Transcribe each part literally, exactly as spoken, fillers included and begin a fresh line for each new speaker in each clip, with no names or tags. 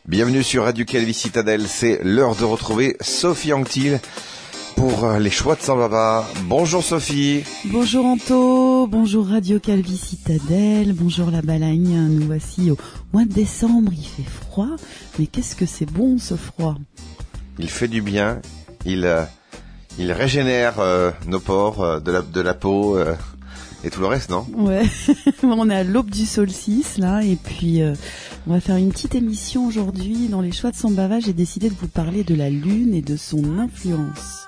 Bienvenue sur Radio Calvi Citadelle, c'est l'heure de retrouver Sophie Anctil pour les choix de Saint-Bava. Bonjour Sophie.
Bonjour Anto, bonjour Radio Calvi Citadelle, bonjour la Balagne. Nous voici au mois de décembre, il fait froid, mais qu'est-ce que c'est bon ce froid.
Il fait du bien, il, euh, il régénère euh, nos pores, euh, de, la, de la peau euh, et tout le reste, non ?
Ouais, on est à l'aube du solstice là, et puis euh, on va faire une petite émission aujourd'hui. Dans les choix de Saint-Bava, j'ai décidé de vous parler de la lune et de son influence.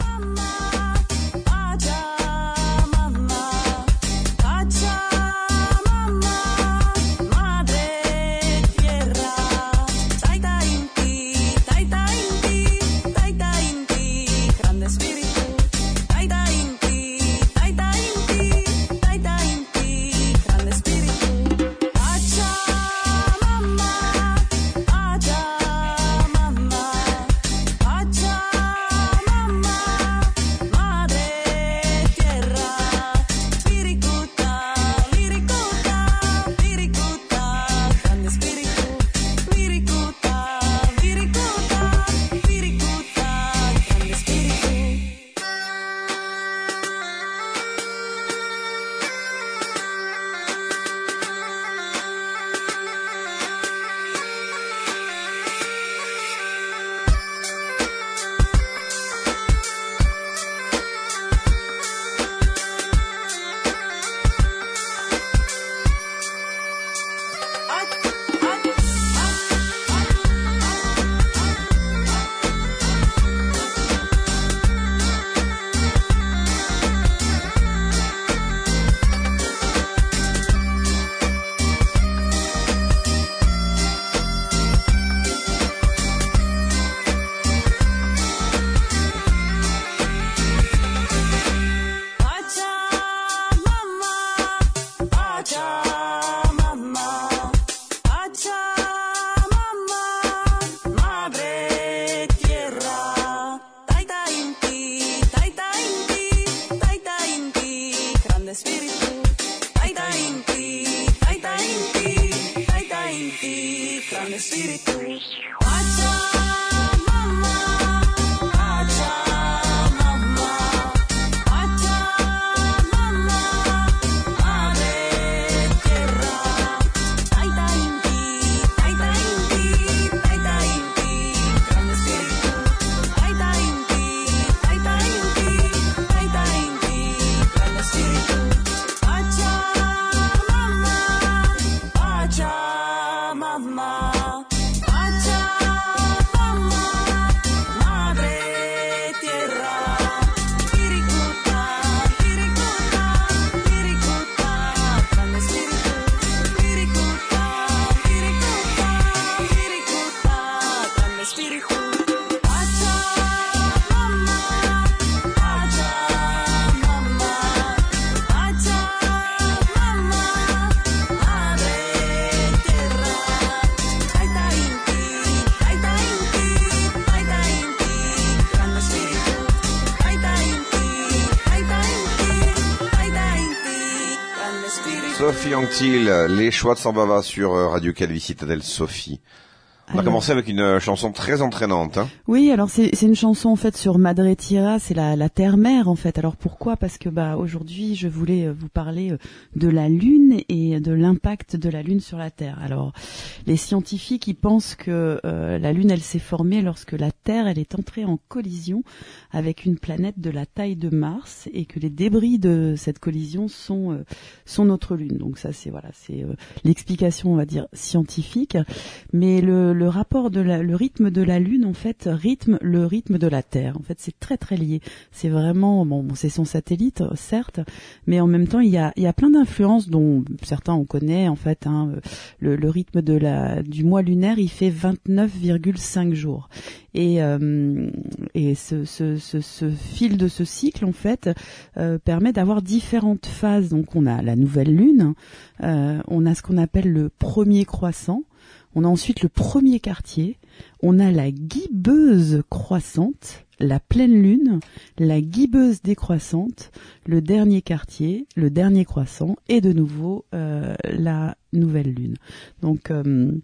Sophie Anctil, les choix de Saint-Bava sur Radio Calvi Citadelle. Sophie. On a alors, commencé avec une euh, chanson très entraînante. Hein.
Oui, alors c'est, c'est une chanson en fait sur Madre Tierra, c'est la, la terre-mère en fait. Alors pourquoi ? Parce que bah aujourd'hui je voulais vous parler de la Lune et de l'impact de la Lune sur la Terre. Alors les scientifiques ils pensent que euh, la Lune elle s'est formée lorsque la Terre elle est entrée en collision avec une planète de la taille de Mars et que les débris de cette collision sont euh, sont notre Lune. Donc ça c'est voilà c'est euh, l'explication on va dire scientifique, mais le le rapport de la, le rythme de la Lune en fait rythme le rythme de la Terre. En fait, c'est très très lié. C'est vraiment bon, c'est son satellite certes, mais en même temps il y a il y a plein d'influences dont certains on connaît en fait. Hein, le, le rythme de la du mois lunaire il fait vingt-neuf virgule cinq jours. Et, euh, et ce, ce, ce, ce fil de ce cycle en fait euh, permet d'avoir différentes phases. Donc on a la nouvelle lune, euh, on a ce qu'on appelle le premier croissant. On a ensuite le premier quartier, on a la guibeuse croissante, la pleine lune, la guibeuse décroissante, le dernier quartier, le dernier croissant et de nouveau euh, la nouvelle lune. Donc euh,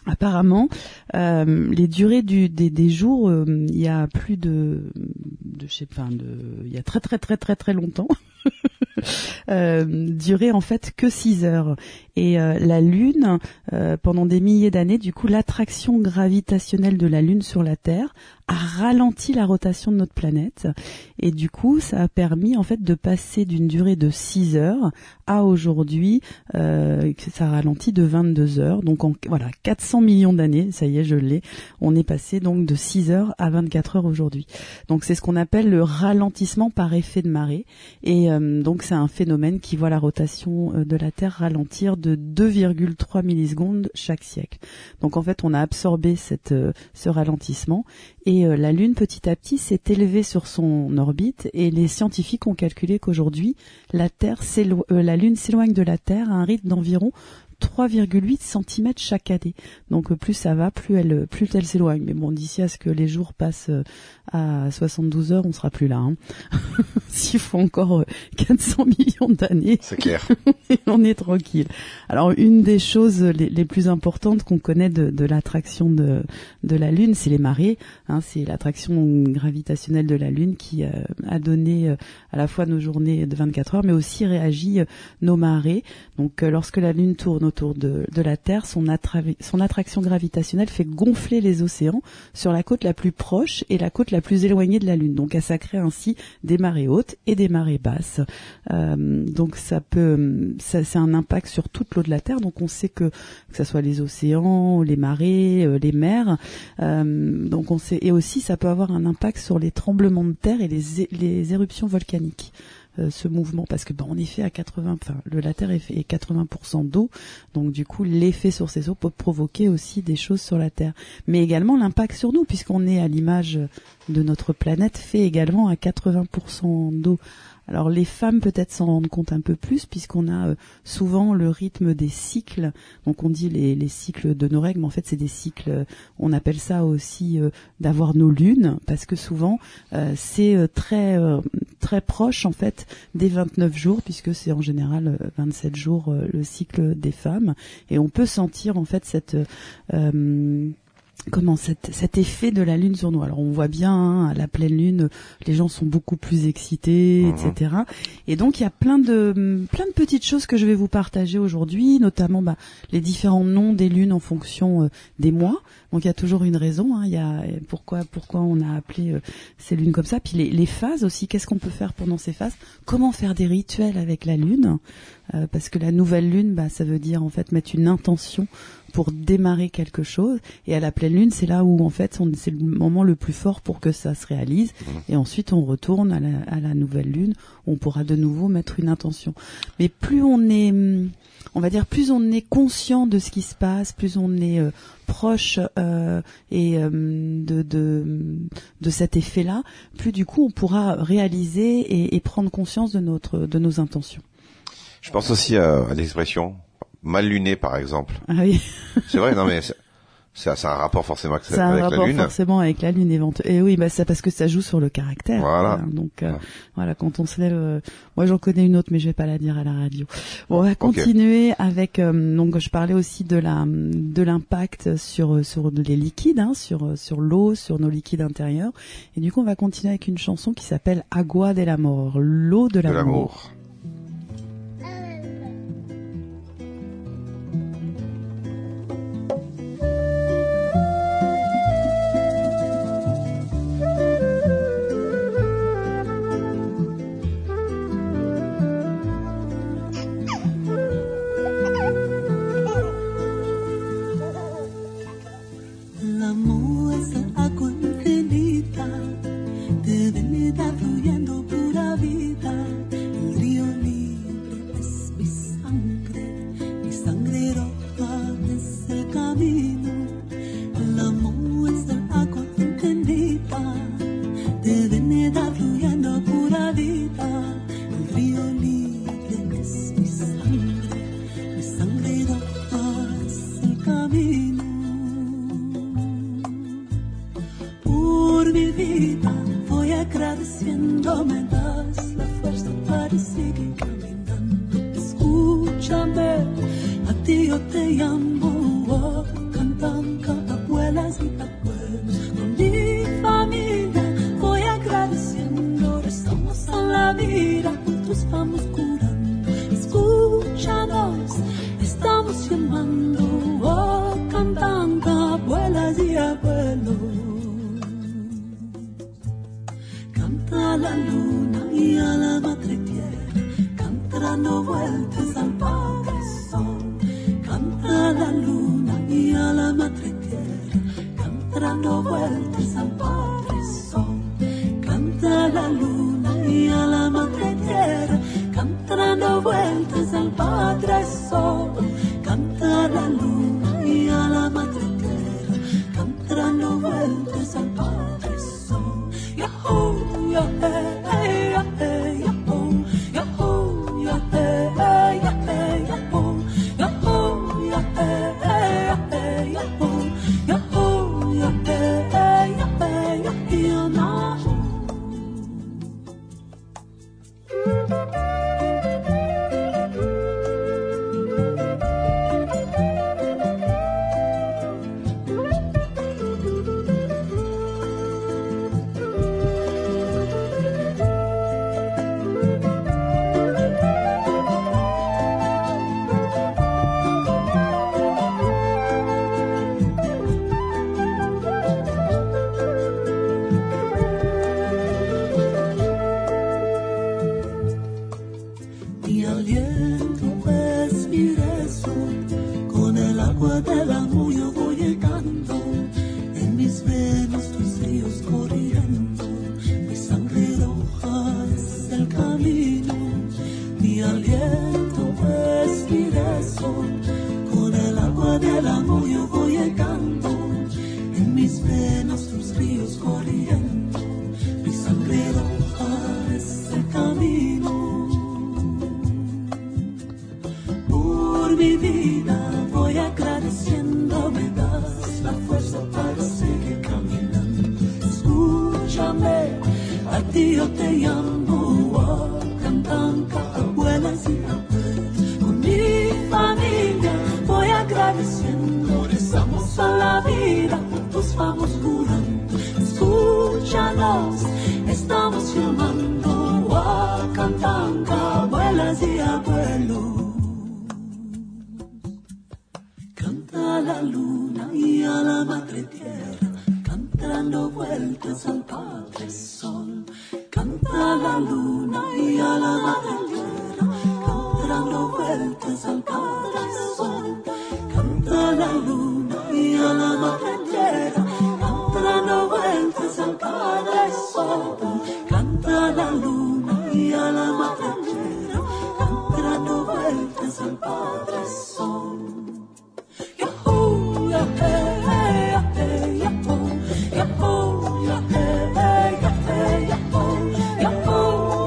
Apparemment, euh, les durées du, des, des jours, euh, il y a plus de, de, je sais pas, de, il y a très très très très très longtemps, euh, durait en fait que six heures. Et euh, la Lune, euh, pendant des milliers d'années, du coup, l'attraction gravitationnelle de la Lune sur la Terre a ralenti la rotation de notre planète. Et du coup, ça a permis en fait de passer d'une durée de six heures à aujourd'hui, euh, ça ralentit de vingt-deux heures. Donc en, voilà, quatre cents millions d'années, ça y est, je l'ai. On est passé donc de six heures à vingt-quatre heures aujourd'hui. Donc c'est ce qu'on appelle le ralentissement par effet de marée. Et euh, donc c'est un phénomène qui voit la rotation de la Terre ralentir de deux virgule trois millisecondes chaque siècle. Donc en fait, on a absorbé cette, euh, ce ralentissement et euh, la Lune petit à petit s'est élevée sur son orbite et les scientifiques ont calculé qu'aujourd'hui, la Terre s'élo- euh, la Lune s'éloigne de la Terre à un rythme d'environ trois virgule huit centimètres chaque année. Donc plus ça va, plus elle, plus elle s'éloigne. Mais bon, d'ici à ce que les jours passent à soixante-douze heures, on sera plus là. Hein. S'il faut encore quatre cents millions d'années,
c'est clair.
On est tranquille. Alors une des choses les, les plus importantes qu'on connaît de, de l'attraction de, de la Lune, c'est les marées. Hein, c'est l'attraction gravitationnelle de la Lune qui euh, a donné euh, à la fois nos journées de vingt-quatre heures, mais aussi réagit euh, nos marées. Donc euh, lorsque la Lune tourne autour de, de la Terre, son, attra- son attraction gravitationnelle fait gonfler les océans sur la côte la plus proche et la côte la plus éloignée de la Lune. Donc ça crée ainsi des marées hautes et des marées basses. Euh, donc ça peut, ça, c'est un impact sur toute l'eau de la Terre. Donc on sait que que ça soit les océans, les marées, euh, les mers. Euh, donc on sait, et aussi ça peut avoir un impact sur les tremblements de terre et les, les éruptions volcaniques. Euh, ce mouvement, parce que ben, en effet à quatre-vingts, enfin le la Terre est fait est quatre-vingts pour cent d'eau, donc du coup l'effet sur ces eaux peut provoquer aussi des choses sur la Terre, mais également l'impact sur nous, puisqu'on est à l'image de notre planète fait également à quatre-vingts pour cent d'eau. Alors les femmes peut-être s'en rendent compte un peu plus, puisqu'on a euh, souvent le rythme des cycles. Donc on dit les, les cycles de nos règles, mais en fait c'est des cycles, euh, on appelle ça aussi euh, d'avoir nos lunes, parce que souvent euh, c'est euh, très euh, très proche en fait des vingt-neuf jours, puisque c'est en général euh, vingt-sept jours euh, le cycle des femmes, et on peut sentir en fait cette euh, comment cet, cet effet de la Lune sur nous. Alors on voit bien hein, à la pleine Lune, les gens sont beaucoup plus excités, mmh. et cetera. Et donc il y a plein de plein de petites choses que je vais vous partager aujourd'hui, notamment bah, les différents noms des lunes en fonction euh, des mois. Donc il y a toujours une raison. Hein, il y a pourquoi pourquoi on a appelé euh, ces lunes comme ça. Puis les, les phases aussi. Qu'est-ce qu'on peut faire pendant ces phases? Comment faire des rituels avec la Lune? Euh, parce que la nouvelle Lune, bah ça veut dire en fait mettre une intention pour démarrer quelque chose, et à la pleine lune, c'est là où en fait on, c'est le moment le plus fort pour que ça se réalise, et ensuite on retourne à la, à la nouvelle lune, on pourra de nouveau mettre une intention. Mais plus on est, on va dire, plus on est conscient de ce qui se passe, plus on est euh, proche euh, et euh, de, de de cet effet-là, plus du coup on pourra réaliser et, et prendre conscience de notre de nos intentions.
Je pense aussi à, à l'expression mal luné, par exemple.
Ah oui.
C'est vrai, non mais c'est, c'est, c'est un rapport forcément avec,
c'est un
avec
rapport
la Lune.
forcément avec la Lune éventuellement. Et oui, bah ça parce que ça joue sur le caractère.
Voilà.
Hein, donc euh,
ouais.
voilà, quand on se lève, euh, moi j'en connais une autre, mais je vais pas la dire à la radio. Bon, on va continuer okay. avec. Euh, donc je parlais aussi de la de l'impact sur sur les liquides, hein, sur sur l'eau, sur nos liquides intérieurs. Et du coup, on va continuer avec une chanson qui s'appelle Agua del Amor, l'eau de l'amour.
De l'amour.
Cantando llamando, oh, cantando, abuelas y abuelos. Canta la luna y a la madre tierra, canta dando vueltas al Padre Sol. Canta la luna y a la madre tierra, canta dando vueltas al Padre Sol. Canta la luna y a la madre tierra, canta dando vueltas al Padre Sol. Canta la luna y a la madre tierra, canta dando vueltas al Padre Sol. Yahoo, yahoo, yahoo, yahoo, yahoo, yahoo, yahoo, yahoo, yahoo, yahoo, yahoo, yahoo, yahoo. Mi aliento es mi rezo, con el agua del amor yo voy llegando, en mis venas tus ríos corriendo, mi sangre roja es el camino. Mi aliento es mi rezo, con el agua del amor yo voy llegando, en mis venas tus ríos corriendo, mi sangre roja es el camino. Mi vida voy agradeciendo, me das la fuerza para seguir caminando. Escúchame, a ti yo te llamo, oh, cantando, abuelas y abuelos. Con mi familia voy agradeciendo, rezamos a la vida, juntos vamos curando. Escúchanos, estamos llamando, oh, cantando, abuelas y abuelos. Canta la luna y a la madre tierra, canta dando vueltas al Padre Sol. Canta la luna y a la madre tierra, canta dando vueltas al Padre Sol. Canta la luna y a la madre tierra, canta dando vueltas al Padre Sol. Canta la luna y a la madre tierra, canta dando vueltas al Padre Sol. Yahoo, yahoo, yahoo, yahoo, yahoo, yahoo, yahoo, yahoo,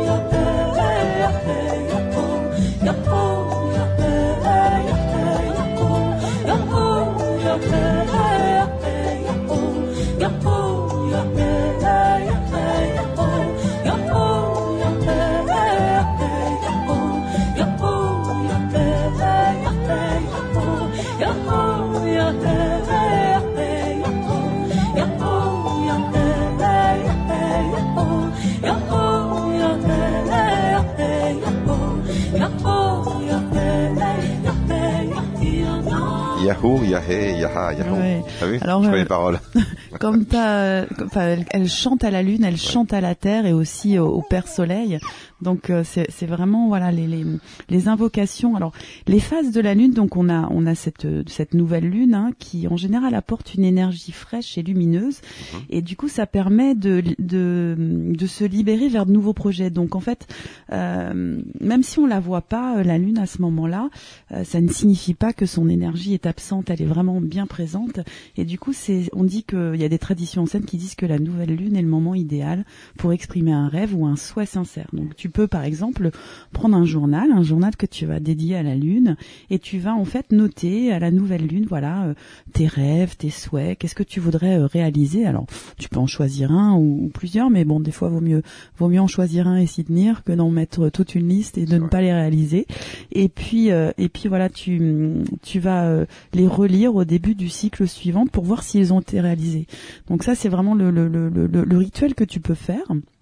Yahoo, yahé, yaha, yahoo.
Ouais.
T'as vu?
Alors,
je connais
euh,
les paroles.
Comme t'as, enfin, elle, elle chante à la lune, elle ouais. chante à la terre et aussi au, au Père Soleil. Donc euh, c'est, c'est vraiment voilà les, les les invocations. Alors les phases de la lune, donc on a on a cette cette nouvelle lune hein, qui en général apporte une énergie fraîche et lumineuse mmh. et du coup ça permet de de de se libérer vers de nouveaux projets. Donc en fait euh, même si on la voit pas la lune à ce moment-là, euh, ça ne signifie pas que son énergie est absente. Elle est vraiment bien présente et du coup c'est on dit que il y a des traditions anciennes qui disent que la nouvelle lune est le moment idéal pour exprimer un rêve ou un souhait sincère. Donc tu peux par exemple prendre un journal, un journal que tu vas dédier à la lune et tu vas en fait noter à la nouvelle lune voilà euh, tes rêves, tes souhaits, qu'est-ce que tu voudrais euh, réaliser. Alors tu peux en choisir un ou, ou plusieurs, mais bon des fois vaut mieux vaut mieux en choisir un et s'y tenir que d'en mettre toute une liste et de C'est ne vrai. pas les réaliser. Et puis euh, et puis voilà tu tu vas euh, les relire au début du cycle suivant pour voir s'ils ont été réalisés. Donc ça c'est vraiment le le le le, le rituel que tu peux faire.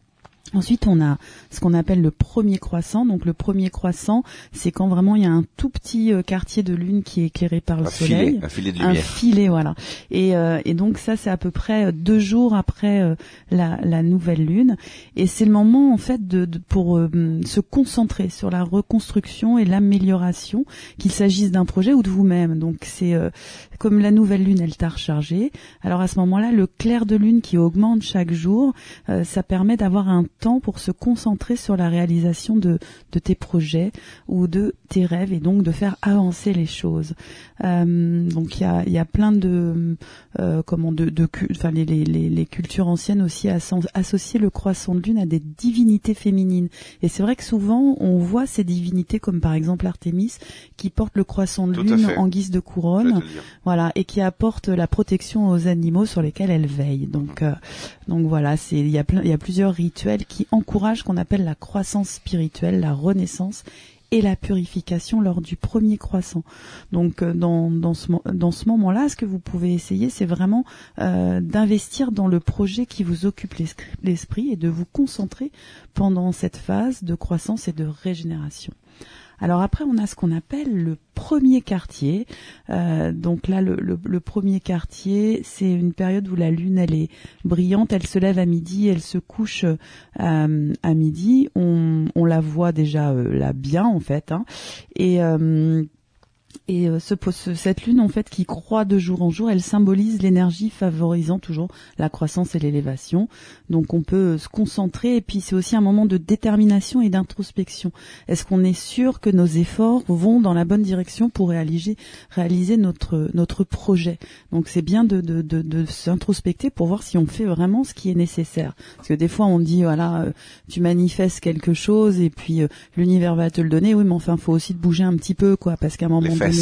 Ensuite, on a ce qu'on appelle le premier croissant. Donc, le premier croissant, c'est quand vraiment il y a un tout petit euh, quartier de lune qui est éclairé par le
un
soleil.
Filet, un filet de lumière.
Un filet, voilà. Et, euh, et donc, ça, c'est à peu près deux jours après euh, la, la nouvelle lune. Et c'est le moment, en fait, de, de pour euh, se concentrer sur la reconstruction et l'amélioration, qu'il s'agisse d'un projet ou de vous-même. Donc, c'est euh, comme la nouvelle lune, elle t'a rechargé. Alors, à ce moment-là, le clair de lune qui augmente chaque jour, euh, ça permet d'avoir un temps pour se concentrer sur la réalisation de, de tes projets ou de tes rêves et donc de faire avancer les choses. Euh, donc il y a, y a plein de euh, comment de, de enfin les, les, les cultures anciennes aussi associer le croissant de lune à des divinités féminines. Et c'est vrai que souvent on voit ces divinités comme par exemple Artémis qui porte le croissant de
Tout
lune en guise de couronne, voilà, et qui apporte la protection aux animaux sur lesquels elle veille. Donc euh, donc voilà, c'est il y a plein il y a plusieurs rituels qui encouragent ce qu'on appelle la croissance spirituelle, la renaissance et la purification lors du premier croissant. Donc euh, dans, dans ce, dans ce moment-là, ce que vous pouvez essayer, c'est vraiment euh, d'investir dans le projet qui vous occupe l'esprit et de vous concentrer pendant cette phase de croissance et de régénération. Alors après, on a ce qu'on appelle le premier quartier. Euh, donc là, le, le, le premier quartier, c'est une période où la lune, elle est brillante, elle se lève à midi, elle se couche euh, à midi. On, on la voit déjà euh, là bien, en fait. Hein. Et... Euh, Et euh, ce, ce, cette lune, en fait, qui croît de jour en jour, elle symbolise l'énergie favorisant toujours la croissance et l'élévation. Donc, on peut euh, se concentrer. Et puis, c'est aussi un moment de détermination et d'introspection. Est-ce qu'on est sûr que nos efforts vont dans la bonne direction pour réaliser, réaliser notre notre projet? Donc, c'est bien de, de, de, de s'introspecter pour voir si on fait vraiment ce qui est nécessaire. Parce que des fois, on dit, voilà, euh, tu manifestes quelque chose et puis euh, l'univers va te le donner. Oui, mais enfin, faut aussi te bouger un petit peu, quoi, parce qu'à un moment donné,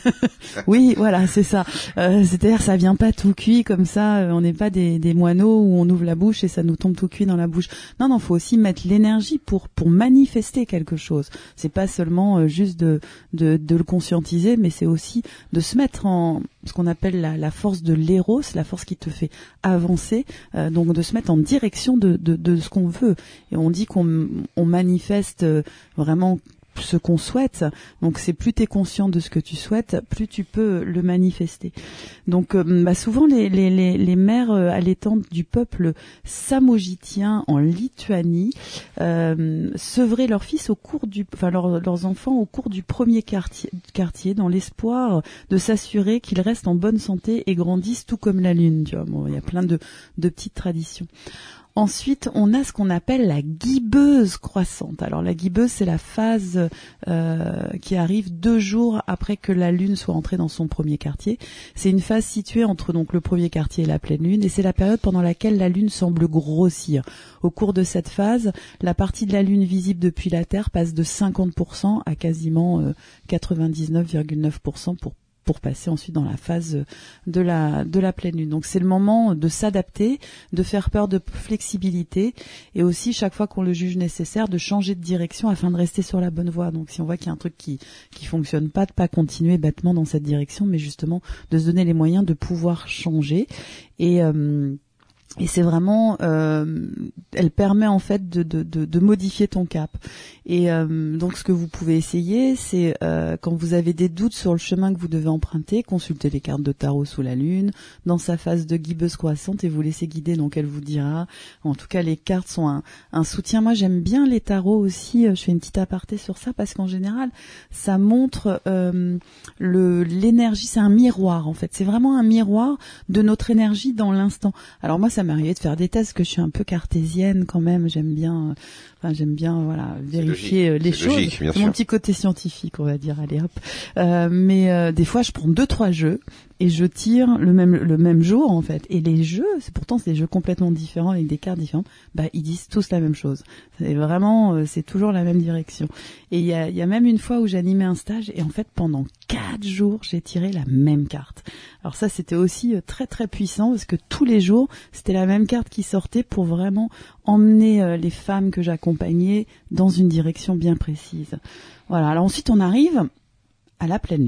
oui, voilà, c'est ça. Euh, c'est-à-dire, ça vient pas tout cuit comme ça. Euh, on n'est pas des, des moineaux où on ouvre la bouche et ça nous tombe tout cuit dans la bouche. Non, non, faut aussi mettre l'énergie pour pour manifester quelque chose. C'est pas seulement euh, juste de, de de le conscientiser, mais c'est aussi de se mettre en ce qu'on appelle la, la force de l'éros, la force qui te fait avancer. Euh, donc, de se mettre en direction de de, de ce qu'on veut. Et on dit qu'on on manifeste vraiment ce qu'on souhaite. Donc c'est plus tu es conscient de ce que tu souhaites, plus tu peux le manifester. Donc euh, bah, souvent les les les, les mères euh, allaitantes du peuple samogitien en Lituanie euh, sevraient leurs fils au cours du enfin leur, leurs enfants au cours du premier quartier quartier dans l'espoir de s'assurer qu'ils restent en bonne santé et grandissent tout comme la lune, tu vois. Bon, il y a plein de de petites traditions. Ensuite, on a ce qu'on appelle la guibeuse croissante. Alors la guibeuse, c'est la phase euh, qui arrive deux jours après que la lune soit entrée dans son premier quartier. C'est une phase située entre donc le premier quartier et la pleine lune, et c'est la période pendant laquelle la lune semble grossir. Au cours de cette phase, la partie de la lune visible depuis la Terre passe de cinquante pour cent à quasiment euh, quatre-vingt-dix-neuf virgule neuf pour cent pour pour passer ensuite dans la phase de la de la pleine lune. Donc c'est le moment de s'adapter, de faire peur de flexibilité et aussi chaque fois qu'on le juge nécessaire de changer de direction afin de rester sur la bonne voie. Donc si on voit qu'il y a un truc qui qui fonctionne pas, de pas continuer bêtement dans cette direction, mais justement de se donner les moyens de pouvoir changer. Et euh, Et c'est vraiment, euh, elle permet en fait de, de, de, de modifier ton cap. Et euh, donc ce que vous pouvez essayer, c'est euh, quand vous avez des doutes sur le chemin que vous devez emprunter, consultez les cartes de tarot sous la lune, dans sa phase de guibeuse croissante, et vous laissez guider. Donc elle vous dira. En tout cas, les cartes sont un, un soutien. Moi, j'aime bien les tarots aussi. Je fais une petite aparté sur ça parce qu'en général, ça montre euh, le l'énergie. C'est un miroir en fait. C'est vraiment un miroir de notre énergie dans l'instant. Alors moi, ça m'est arrivé de faire des tests, que je suis un peu cartésienne quand même. J'aime bien, enfin j'aime bien, voilà, vérifier
logique,
les choses.
Logique,
c'est mon petit côté scientifique, on va dire. Allez hop. Euh, mais euh, des fois, je prends deux trois jeux et je tire le même le même jour en fait. Et les jeux, c'est pourtant c'est des jeux complètement différents avec des cartes différentes. Bah ils disent tous la même chose. C'est vraiment, euh, c'est toujours la même direction. Et il y a il y a même une fois où j'animais un stage et en fait pendant quatre jours j'ai tiré la même carte. Alors ça c'était aussi euh, très très puissant parce que tous les jours c'était la même carte qui sortait pour vraiment emmener euh, les femmes que j'accompagnais dans une direction bien précise. Voilà. Alors ensuite on arrive à la pleine lune.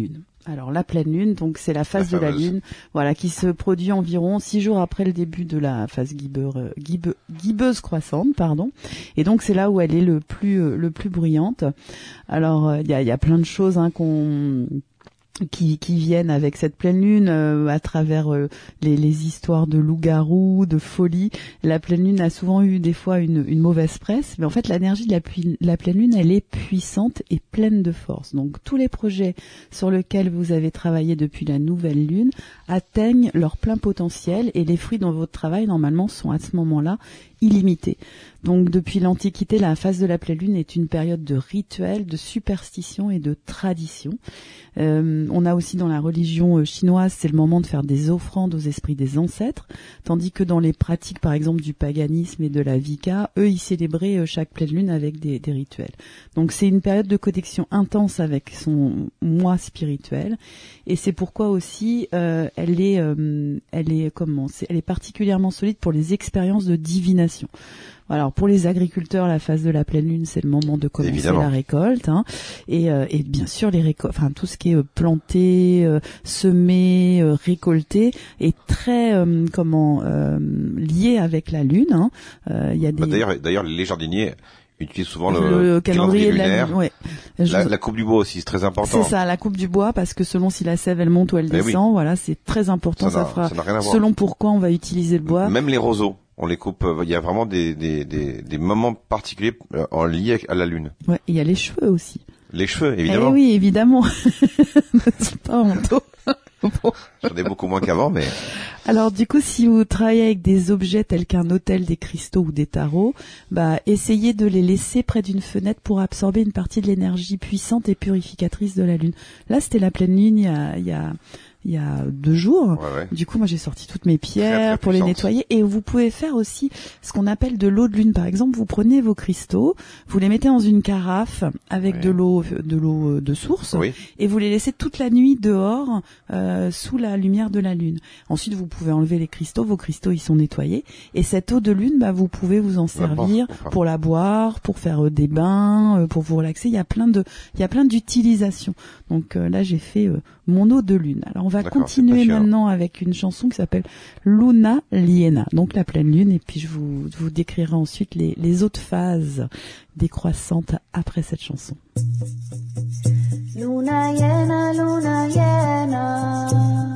Alors la pleine lune, donc c'est la phase
la
de la lune, voilà, qui se produit environ six jours après le début de la phase guibeur, guibe, guibeuse croissante, pardon. Et donc c'est là où elle est le plus le plus bruyante. Alors il y a, y a plein de choses hein, qu'on qui, qui viennent avec cette pleine lune euh, à travers euh, les, les histoires de loups-garous, de folie. La pleine lune a souvent eu des fois une, une mauvaise presse, mais en fait l'énergie de la, pu- la pleine lune, elle est puissante et pleine de force. Donc tous les projets sur lesquels vous avez travaillé depuis la nouvelle lune atteignent leur plein potentiel et les fruits dans votre travail normalement sont à ce moment-là illimités. Donc depuis l'Antiquité, la phase de la pleine lune est une période de rituel, de superstition et de tradition. Euh, on a aussi dans la religion chinoise, c'est le moment de faire des offrandes aux esprits des ancêtres, tandis que dans les pratiques par exemple du paganisme et de la Wicca, eux ils célébraient chaque pleine lune avec des, des rituels. Donc c'est une période de connexion intense avec son moi spirituel et c'est pourquoi aussi euh, elle est euh, elle est comment c'est, elle est particulièrement solide pour les expériences de divination. Alors pour les agriculteurs, la phase de la pleine lune, c'est le moment de commencer Évidemment. la récolte, hein, et, euh, et bien sûr les récoltes, enfin tout ce qui est euh, planté, euh, semé, euh, récolté est très euh, comment euh, lié avec la lune. Hein. Euh, y a des...
bah, d'ailleurs, d'ailleurs les jardiniers utilisent souvent le,
le calendrier, calendrier lunaire. De la lune, ouais.
La,
Je...
la coupe du bois aussi, c'est très important.
C'est ça, la coupe du bois, parce que selon si la sève elle monte ou elle
Mais
descend,
oui.
voilà, c'est très important. Ça,
ça,
fera
ça n'a rien à voir.
Selon pourquoi on va utiliser le bois.
Même les roseaux. On les coupe, il y a vraiment des, des, des, des moments particuliers en lien à la lune.
Ouais, il y a les cheveux aussi.
Les cheveux, évidemment.
Eh oui, évidemment. C'est pas honteux. Bon.
J'en ai beaucoup moins qu'avant, mais...
Alors du coup, si vous travaillez avec des objets tels qu'un autel, des cristaux ou des tarots, bah essayez de les laisser près d'une fenêtre pour absorber une partie de l'énergie puissante et purificatrice de la lune. Là, c'était la pleine lune il y a... Il y a il y a deux jours.
Ouais, ouais.
Du coup, moi, j'ai sorti toutes mes pierres
très, très
pour les nettoyer. Et vous pouvez faire aussi ce qu'on appelle de l'eau de lune. Par exemple, vous prenez vos cristaux, vous les mettez dans une carafe avec ouais. de l'eau, de l'eau de source,
oui.
et vous les laissez toute la nuit dehors, euh, sous la lumière de la lune. Ensuite, vous pouvez enlever les cristaux. Vos cristaux, ils sont nettoyés. Et cette eau de lune, bah, vous pouvez vous en servir bon, pour la boire, pour faire euh, des bains, euh, pour vous relaxer. Il y a plein de, il y a plein d'utilisations. Donc euh, là, j'ai fait euh, mon eau de lune. Alors on va
D'accord,
continuer maintenant avec une chanson qui s'appelle Luna Liena, donc la pleine lune, et puis je vous, vous décrirai ensuite les, les autres phases décroissantes après cette chanson.
Luna llena, luna llena,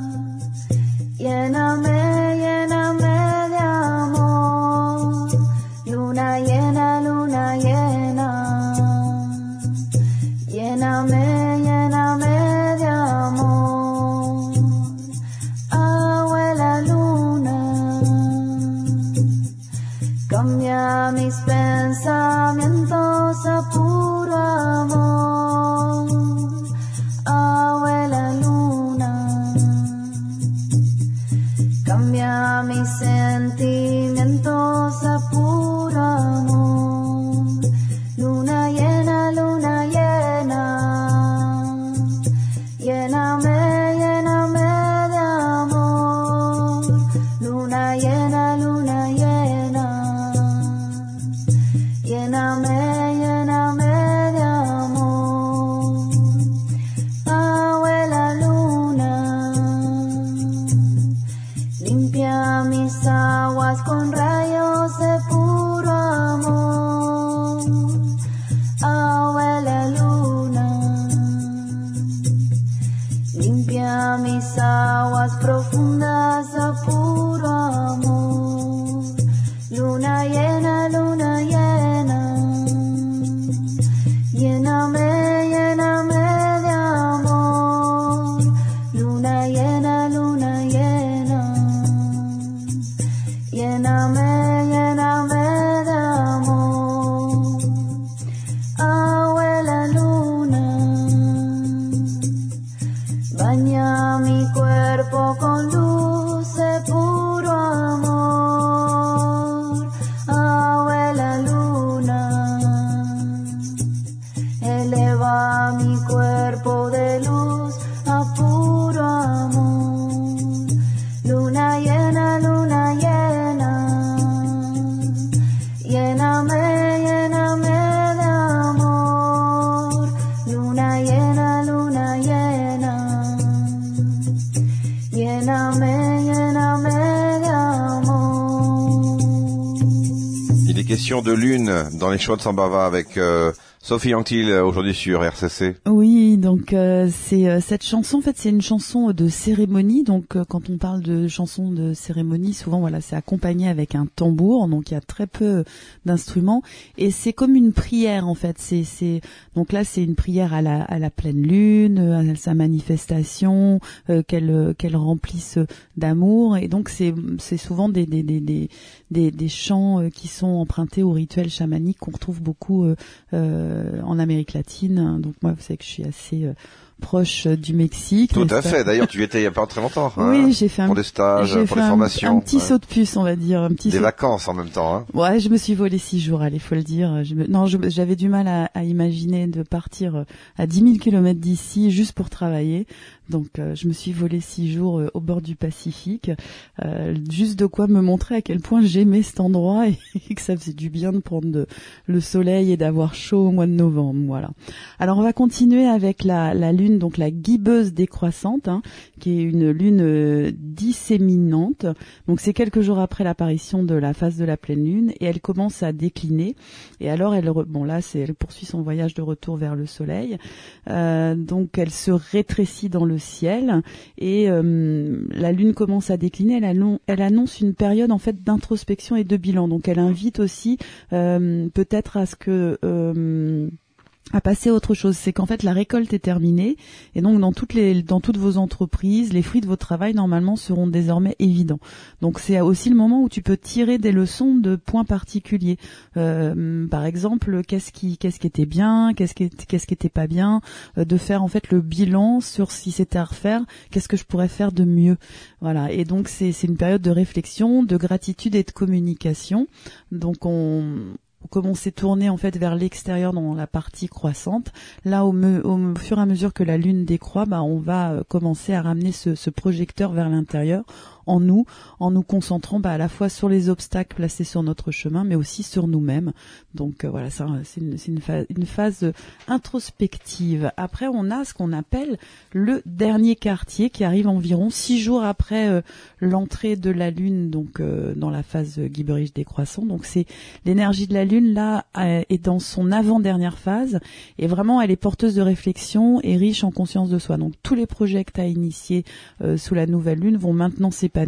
lléname, lléname de amor. Luna llena, luna llena, lléname. Cambia mis pensamientos a puro amor, abuela luna. Cambia mis sentimientos a puro amor. Luna llena, luna llena, lléname, lléname de amor. Luna llena, luna llena. Lléname, lléname de amor, abuela luna. Limpia mis aguas con rayos de puro amor, abuela luna. Limpia mis aguas profundas a puro amor. Luna llena, luna llena. Lléname, lléname de amor. Luna llena, luna llena. Lléname, lléname de amor. Abuela luna. Baña mi cuerpo con luz de puro amor. Abuela luna. Eleva mi cuerpo de luz a puro amor. Luna llena, luna llena. Lléname, lléname de amor. Luna llena, luna llena.
question de lune dans les choix de Sambava avec euh, Sophie Anctil aujourd'hui sur R C C.
Oui, donc euh, c'est euh, cette chanson en fait c'est une chanson de cérémonie. Donc euh, quand on parle de chanson de cérémonie, souvent voilà c'est accompagné avec un tambour. Donc il y a très peu d'instruments et c'est comme une prière en fait. C'est c'est donc là c'est une prière à la à la pleine lune, à sa manifestation, euh, qu'elle qu'elle remplisse d'amour. Et donc c'est c'est souvent des des des des des, des chants qui sont empruntés au rituel chamanique qu'on retrouve beaucoup euh, euh, en Amérique latine. Donc moi, vous savez que je suis assez euh, proche du Mexique.
Tout à fait. D'ailleurs, tu y étais il y a pas très longtemps.
Oui,
hein,
j'ai fait un,
pour des stages,
j'ai
pour
fait
des
un,
formations.
un petit
ouais.
saut de puce, on va dire, un petit
des
saut...
vacances en même temps. Hein.
Ouais, je me suis volé six jours. Allez, faut le dire. Je me... Non, je... j'avais du mal à, à imaginer de partir à dix mille kilomètres d'ici juste pour travailler. Donc, euh, je me suis volé six jours euh, au bord du Pacifique, euh, juste de quoi me montrer à quel point j'aimais cet endroit et, et que ça faisait du bien de prendre de, le soleil et d'avoir chaud au mois de novembre. Voilà. Alors, on va continuer avec la, la lune, donc la gibbeuse décroissante, hein, qui est une lune euh, disséminante. Donc, c'est quelques jours après l'apparition de la phase de la pleine lune et elle commence à décliner. Et alors, elle, re... bon là, c'est, elle poursuit son voyage de retour vers le soleil. Euh, donc, elle se rétrécit dans le ciel et euh, la lune commence à décliner. Elle, annonce, elle annonce une période en fait d'introspection et de bilan. Donc elle invite aussi euh, peut-être à ce que euh, à passer à autre chose. C'est qu'en fait la récolte est terminée et donc dans toutes les dans toutes vos entreprises, les fruits de votre travail normalement seront désormais évidents. Donc c'est aussi le moment où tu peux tirer des leçons de points particuliers. Euh, par exemple, qu'est-ce qui qu'est-ce qui était bien, qu'est-ce qui qu'est-ce qui était pas bien, euh, de faire en fait le bilan sur si c'était à refaire, qu'est-ce que je pourrais faire de mieux. Voilà. Et donc c'est c'est une période de réflexion, de gratitude et de communication. Donc on comme on s'est tourné en fait vers l'extérieur dans la partie croissante, là au, me, au fur et à mesure que la lune décroît, bah, on va euh, commencer à ramener ce, ce projecteur vers l'intérieur en nous, en nous concentrant bah, à la fois sur les obstacles placés sur notre chemin, mais aussi sur nous-mêmes. Donc euh, voilà, ça, c'est, une, c'est une, phase, une phase introspective. Après, on a ce qu'on appelle le dernier quartier qui arrive environ six jours après euh, l'entrée de la lune, donc euh, dans la phase guibberige décroissant. Donc c'est l'énergie de la lune là euh, est dans son avant-dernière phase et vraiment elle est porteuse de réflexion et riche en conscience de soi. Donc tous les projets que tu as initiés euh, sous la nouvelle lune vont maintenant s'épanouir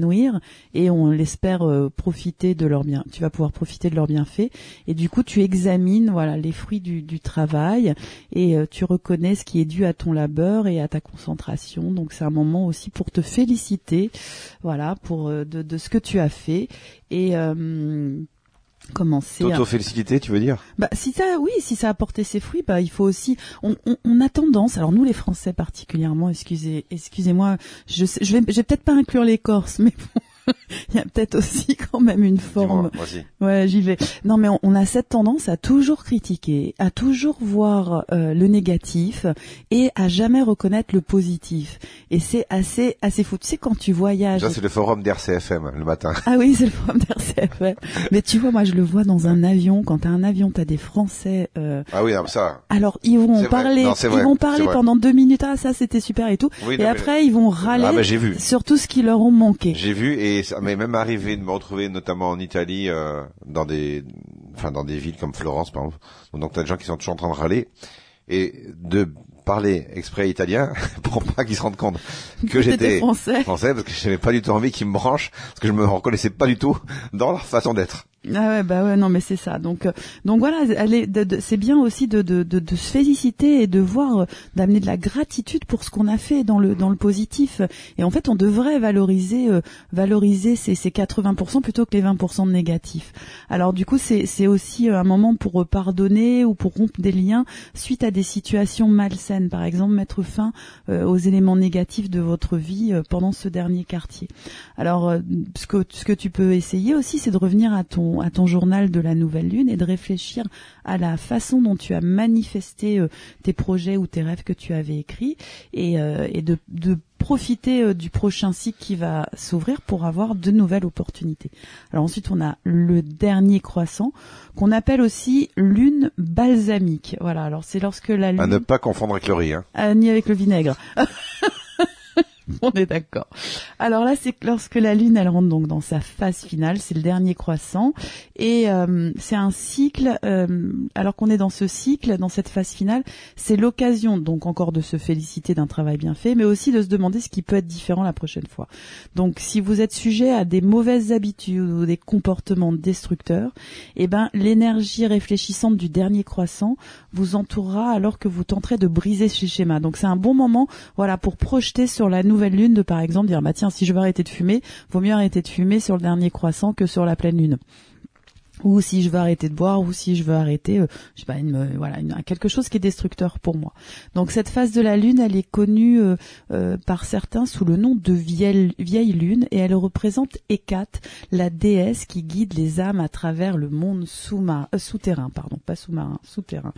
et on l'espère euh, profiter de leur bien. Tu vas pouvoir profiter de leurs bienfaits et du coup tu examines voilà les fruits du, du travail et euh, tu reconnais ce qui est dû à ton labeur et à ta concentration. Donc c'est un moment aussi pour te féliciter, voilà pour euh, de, de ce que tu as fait et euh, commencer
t'auto-féliciter, tu veux dire?
Bah si ça, oui, si ça a porté ses fruits, bah il faut aussi. On, on, on a tendance, alors nous les Français particulièrement, excusez, excusez-moi, je, sais, je vais, je vais peut-être pas inclure les Corses, mais bon. Il y a peut-être aussi quand même une forme. Ouais, j'y vais. Non, mais on, on a cette tendance à toujours critiquer, à toujours voir euh, le négatif et à jamais reconnaître le positif. Et c'est assez, assez fou. Tu sais, quand tu voyages.
Ça, c'est le forum d'R C F M le matin.
Ah oui, c'est le forum d'R C F M. Mais tu vois, moi, je le vois dans un avion. Quand t'as un avion, t'as des Français. Euh...
Ah oui, non, ça.
Alors, ils vont
c'est
parler,
non,
ils vont parler pendant deux minutes. Ah, ça, c'était super et tout.
Oui,
et
non,
après,
mais...
ils vont râler
ah, bah, j'ai vu.
sur tout ce qui leur ont manqué.
J'ai vu et ça m'est même arrivé de me retrouver notamment en Italie euh, dans des enfin dans des villes comme Florence par exemple. Donc t'as des gens qui sont toujours en train de râler et de parler exprès italien pour pas qu'ils se rendent compte que j'étais
français.
français parce que j'avais pas du tout envie qu'ils me branchent parce que je me reconnaissais pas du tout dans leur façon d'être.
Ah ouais, bah ouais, non, mais c'est ça. Donc, euh, donc voilà, allez, de, de, c'est bien aussi de, de, de, de se féliciter et de voir, euh, d'amener de la gratitude pour ce qu'on a fait dans le, dans le positif. Et en fait, on devrait valoriser, euh, valoriser ces, ces quatre-vingts pour cent plutôt que les vingt pour cent de négatifs. Alors, du coup, c'est, c'est aussi un moment pour pardonner ou pour rompre des liens suite à des situations malsaines. Par exemple, mettre fin euh, aux éléments négatifs de votre vie euh, pendant ce dernier quartier. Alors, euh, ce que, ce que tu peux essayer aussi, c'est de revenir à ton à ton journal de la nouvelle lune et de réfléchir à la façon dont tu as manifesté euh, tes projets ou tes rêves que tu avais écrits et, euh, et de, de profiter euh, du prochain cycle qui va s'ouvrir pour avoir de nouvelles opportunités. Alors ensuite, on a le dernier croissant qu'on appelle aussi lune balsamique. Voilà, alors c'est lorsque la lune...
À ne pas confondre avec le riz. Hein.
Ah, ni avec le vinaigre. On est d'accord. Alors là, c'est lorsque la Lune, elle rentre donc dans sa phase finale, c'est le dernier croissant, et euh, c'est un cycle. Euh, alors qu'on est dans ce cycle, dans cette phase finale, c'est l'occasion donc encore de se féliciter d'un travail bien fait, mais aussi de se demander ce qui peut être différent la prochaine fois. Donc, si vous êtes sujet à des mauvaises habitudes ou des comportements destructeurs, eh ben l'énergie réfléchissante du dernier croissant vous entourera alors que vous tenterez de briser ces schémas. Donc, c'est un bon moment, voilà, pour projeter sur la nouvelle lune, de par exemple dire bah tiens, si je veux arrêter de fumer, vaut mieux arrêter de fumer sur le dernier croissant que sur la pleine lune. Ou si je veux arrêter de boire, ou si je veux arrêter, euh, je sais pas, une, euh, voilà, une, quelque chose qui est destructeur pour moi. Donc cette phase de la lune, elle est connue euh, euh, par certains sous le nom de vieille, vieille lune, et elle représente Hécate, la déesse qui guide les âmes à travers le monde sous-marin, euh, souterrain, pardon, pas sous-marin, souterrain.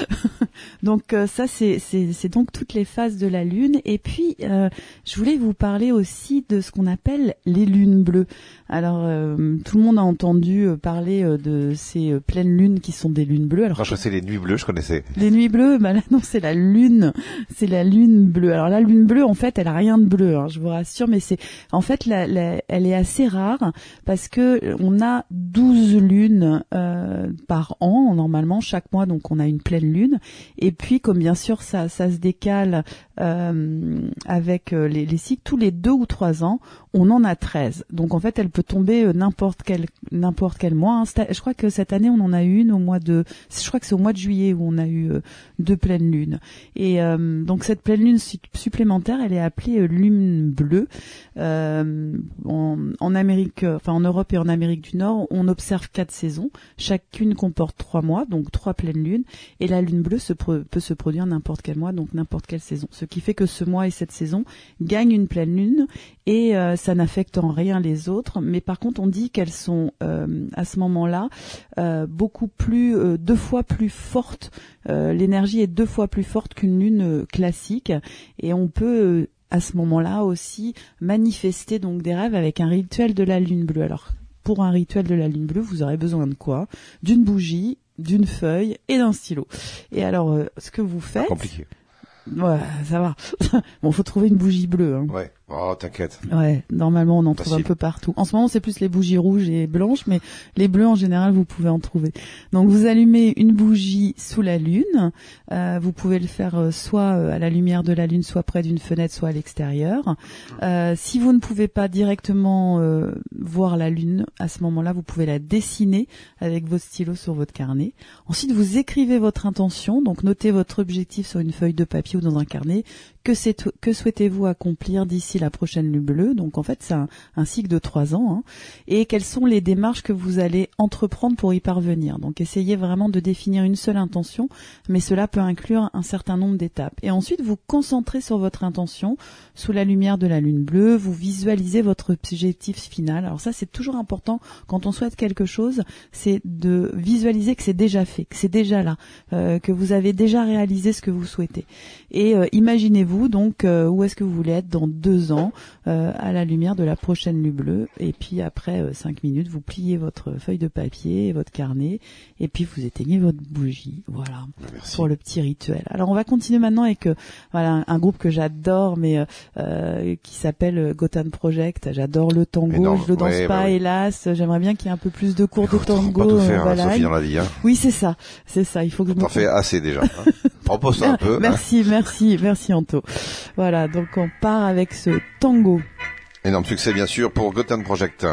Donc euh, ça, c'est, c'est, c'est donc toutes les phases de la lune. Et puis, euh, je voulais vous parler aussi de ce qu'on appelle les lunes bleues. Alors, euh, tout le monde a entendu parler euh, de ces euh, pleines lunes qui sont des lunes bleues. Alors,
Moi, je connaissais les nuits bleues, je connaissais.
Les nuits bleues, bah là, non, c'est la lune, c'est la lune bleue. Alors la lune bleue, en fait, elle a rien de bleu, hein, je vous rassure, mais c'est, en fait, la, la, elle est assez rare parce que on a douze lunes euh, par an, normalement, chaque mois, donc on a une pleine lune. Et puis, comme bien sûr, ça, ça se décale euh, avec les, les cycles, tous les deux ou trois ans, on en a treize. Donc en fait, elle peut tomber n'importe quel n'importe quel mois. Hein. Je crois que cette année, on en a eu une au mois de, je crois que c'est au mois de juillet où on a eu euh, deux pleines lunes. Et euh, donc cette pleine lune su- supplémentaire, elle est appelée euh, lune bleue. Euh, en, en Amérique, enfin en Europe et en Amérique du Nord, on observe quatre saisons. Chacune comporte trois mois, donc trois pleines lunes. Et la lune bleue se pro- peut se produire n'importe quel mois, donc n'importe quelle saison. Ce qui fait que ce mois et cette saison gagnent une pleine lune et euh, ça n'affecte en rien les autres. Mais par contre, on dit qu'elles sont euh, à ce moment-là euh, beaucoup plus, euh, deux fois plus fortes. Euh, l'énergie est deux fois plus forte qu'une lune euh, classique, et on peut euh, à ce moment-là aussi manifester donc des rêves avec un rituel de la lune bleue. Alors pour un rituel de la lune bleue, vous aurez besoin de quoi? D'une bougie, d'une feuille et d'un stylo. Et alors euh, ce que vous faites,
Compliqué.
ouais, ça va. Bon, faut trouver une bougie bleue. Hein.
Ouais. Oh, t'inquiète.
Ouais, normalement on en
Facile.
trouve un peu partout. En ce moment c'est plus les bougies rouges et blanches, mais les bleues en général vous pouvez en trouver. Donc vous allumez une bougie sous la lune. Euh, vous pouvez le faire euh, soit à la lumière de la lune, soit près d'une fenêtre, soit à l'extérieur. Euh, si vous ne pouvez pas directement euh, voir la lune, à ce moment-là vous pouvez la dessiner avec vos stylos sur votre carnet. Ensuite vous écrivez votre intention, donc notez votre objectif sur une feuille de papier ou dans un carnet. Que, c'est, que souhaitez-vous accomplir d'ici la prochaine lune bleue? Donc en fait c'est un, un cycle de trois ans. Hein. Et quelles sont les démarches que vous allez entreprendre pour y parvenir? Donc essayez vraiment de définir une seule intention, mais cela peut inclure un certain nombre d'étapes. Et ensuite vous concentrez sur votre intention sous la lumière de la lune bleue, vous visualisez votre objectif final. Alors ça c'est toujours important quand on souhaite quelque chose, c'est de visualiser que c'est déjà fait, que c'est déjà là, euh, que vous avez déjà réalisé ce que vous souhaitez. Et euh, imaginez-vous donc euh, où est-ce que vous voulez être dans deux ans euh, à la lumière de la prochaine lune bleue, et puis après euh, cinq minutes vous pliez votre feuille de papier, votre carnet, et puis vous éteignez votre bougie. Voilà.
Merci.
Pour le petit rituel. Alors on va continuer maintenant avec euh, voilà un groupe que j'adore, mais euh, euh, qui s'appelle Gotham Project. J'adore le tango,
Énorme.
je le danse
Ouais,
pas
bah oui.
hélas. J'aimerais bien qu'il y ait un peu plus de cours de
Faut
tango.
pas tout
euh,
faire, hein,
voilà.
Sophie, dans la vie. Hein.
Oui c'est ça, c'est ça. Il faut que je me
T'en fais assez déjà. Hein. Repose-toi un peu. Hein.
Merci, merci, merci Anto. Voilà, donc on part avec ce tango.
Énorme succès, bien sûr, pour Gotham Project.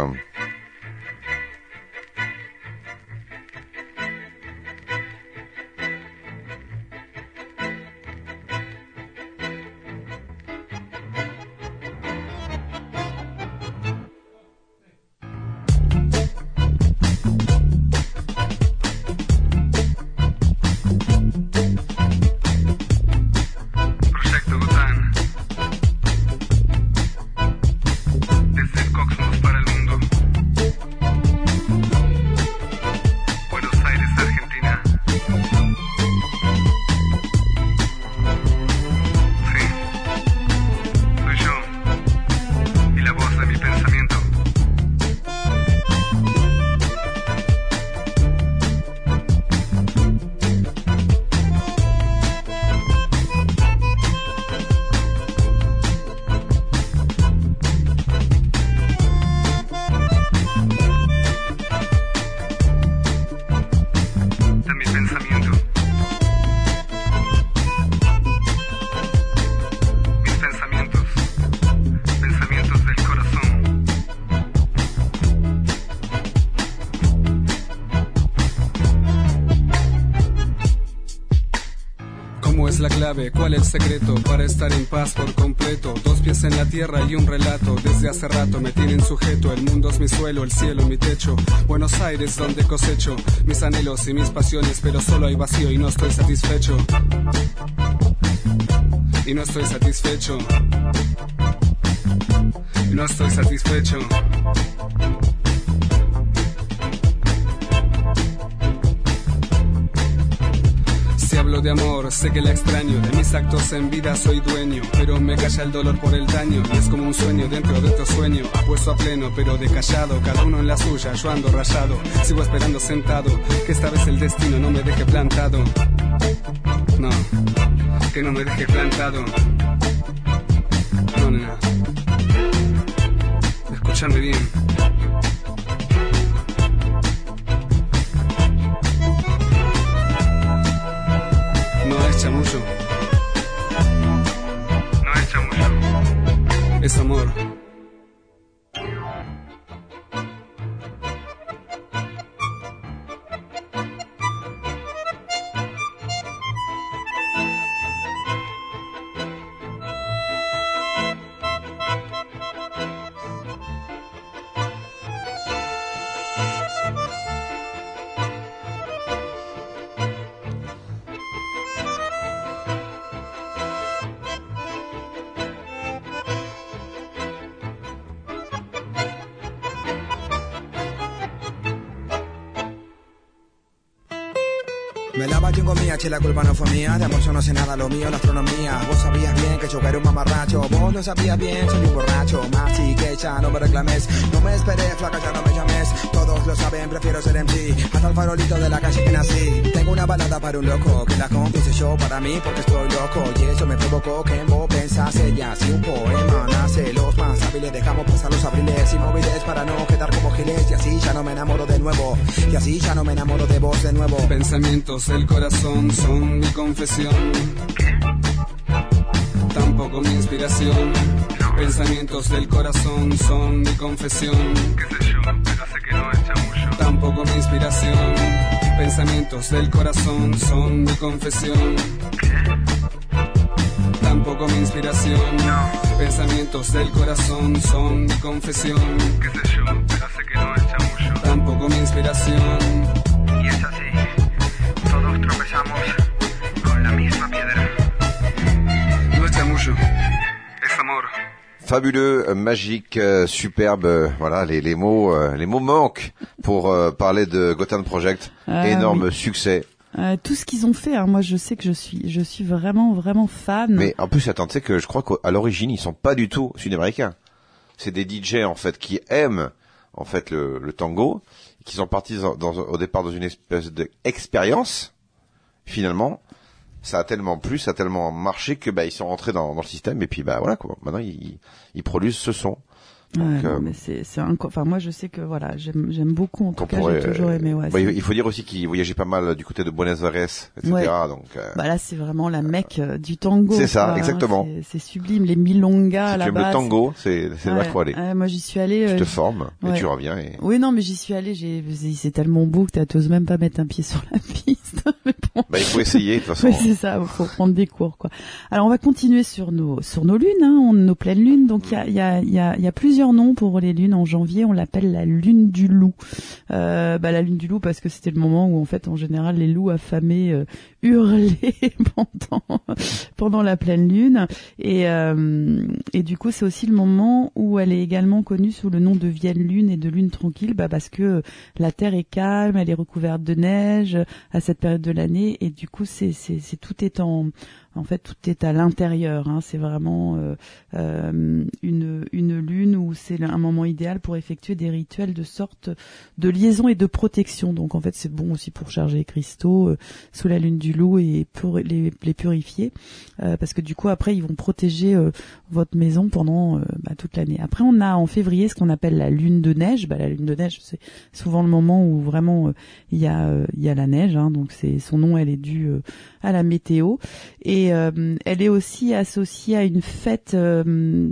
Proyecto Gotham. Desde el Cosmos para el mundo. clave, ¿cuál el secreto para estar en paz por completo? Dos pies en la tierra y un relato, desde hace rato me tienen sujeto. El mundo es mi suelo, el cielo mi techo, Buenos Aires donde cosecho mis anhelos y mis pasiones, pero solo hay vacío y no estoy satisfecho. Y no estoy satisfecho. Y no estoy satisfecho. Si hablo de amor, sé que la extraño. De mis actos en vida soy dueño, pero me calla el dolor por el daño. Y es como un sueño dentro de otro sueño, apuesto a pleno pero de callado. Cada uno en la suya, yo ando rayado. Sigo esperando sentado, que esta vez el destino no me deje plantado. No, que no me deje plantado. No, nena, escúchame bien. No es chamullo. No es chamullo. Es amor.
Me lava chingo mía, che, la culpa no fue mía. De amor yo no sé nada, lo mío la astronomía. Vos sabías bien que yo era un mamarracho. Vos no sabías bien, soy un borracho. Maxi, que ya no me reclames. No me esperé, flaca, ya no me llames. Todos lo saben, prefiero ser M C. Hasta el farolito de la calle que nací. Tengo una balada para un loco, que la compuse yo para mí porque estoy loco. Y eso me provocó que vos pensase ya. Si un poema nace, los más hábiles dejamos pasar los abriles inmóviles para no quedar como giles. Y así ya no me enamoro de nuevo. Y así ya no me enamoro de vos de nuevo.
Pensamientos del corazón son mi confesión. Tampoco mi inspiración. Pensamientos del corazón son mi confesión. Qué sé yo, pero sé que no es chamullo. Tampoco mi inspiración. Pensamientos del corazón son mi confesión. Tampoco mi inspiración. Pensamientos del corazón son mi confesión. Qué sé yo, pero sé que no es chamullo. Tampoco mi inspiración.
Y es así. Todos tropezamos con la misma piedra.
No es chamullo, es amor.
Fabuleux, magique, euh, superbe. Euh, voilà, les, les mots, euh, les mots manquent pour euh, parler de Gotham Project.
Euh,
Énorme
oui.
succès.
Euh, tout ce qu'ils ont fait, hein, moi je sais que je suis, je suis vraiment, vraiment fan.
Mais en plus, attends, tu sais que je crois qu'à l'origine, ils sont pas du tout sud-américains. C'est des D J en fait qui aiment en fait le, le tango, qui sont partis dans, dans, au départ dans une espèce d'expérience. Finalement, ça a tellement plu, ça a tellement marché que bah ils sont rentrés dans, dans le système et puis bah voilà quoi. Maintenant ils, ils produisent ce son. Donc,
ouais,
euh,
non, mais c'est, c'est un, enfin moi je sais que voilà, j'aime, j'aime beaucoup en tout cas,
pourrait,
j'ai toujours aimé. Ouais,
bah, il faut dire aussi qu'ils voyageaient pas mal du côté de Buenos Aires, et cetera.
Ouais.
Donc, euh,
bah là c'est vraiment la Mecque euh, du tango.
C'est ça,
quoi,
exactement.
Hein, c'est, c'est sublime, les milongas
si
là-bas.
tu aimes le tango, c'est, c'est
ouais,
là qu'il faut aller.
Ouais, moi j'y suis allée.
Tu
euh,
te formes
ouais.
et tu reviens. Et...
Oui non mais j'y suis allée, j'ai, c'est tellement beau que t'oses même pas mettre un pied sur la piste. Mais bon.
Bah il faut essayer de toute façon.
Oui, c'est ça, faut prendre des cours quoi. Alors on va continuer sur nos sur nos lunes, hein, on, nos pleines lunes. Donc il y a il y a il y a il y a plusieurs noms pour les lunes en janvier. On l'appelle la lune du loup. Euh, bah la lune du loup parce que c'était le moment où en fait en général les loups affamés euh, hurlaient pendant pendant la pleine lune et euh, et du coup c'est aussi le moment où elle est également connue sous le nom de vieille lune et de lune tranquille, bah parce que la terre est calme, elle est recouverte de neige à cette période de l'année et du coup c'est c'est c'est tout est en En fait, tout est à l'intérieur. Hein. C'est vraiment euh, euh, une, une lune où c'est un moment idéal pour effectuer des rituels de sorte de liaison et de protection. Donc, en fait, c'est bon aussi pour charger les cristaux euh, sous la lune du loup et pour les, les purifier. Euh, parce que du coup, après, ils vont protéger euh, votre maison pendant euh, bah, toute l'année. Après, on a en février ce qu'on appelle la lune de neige. Bah, la lune de neige, c'est souvent le moment où vraiment il euh, y a il euh, y a la neige. Hein. Donc, c'est son nom, elle est due euh, à la météo. Et Et euh, elle est aussi associée à une fête euh,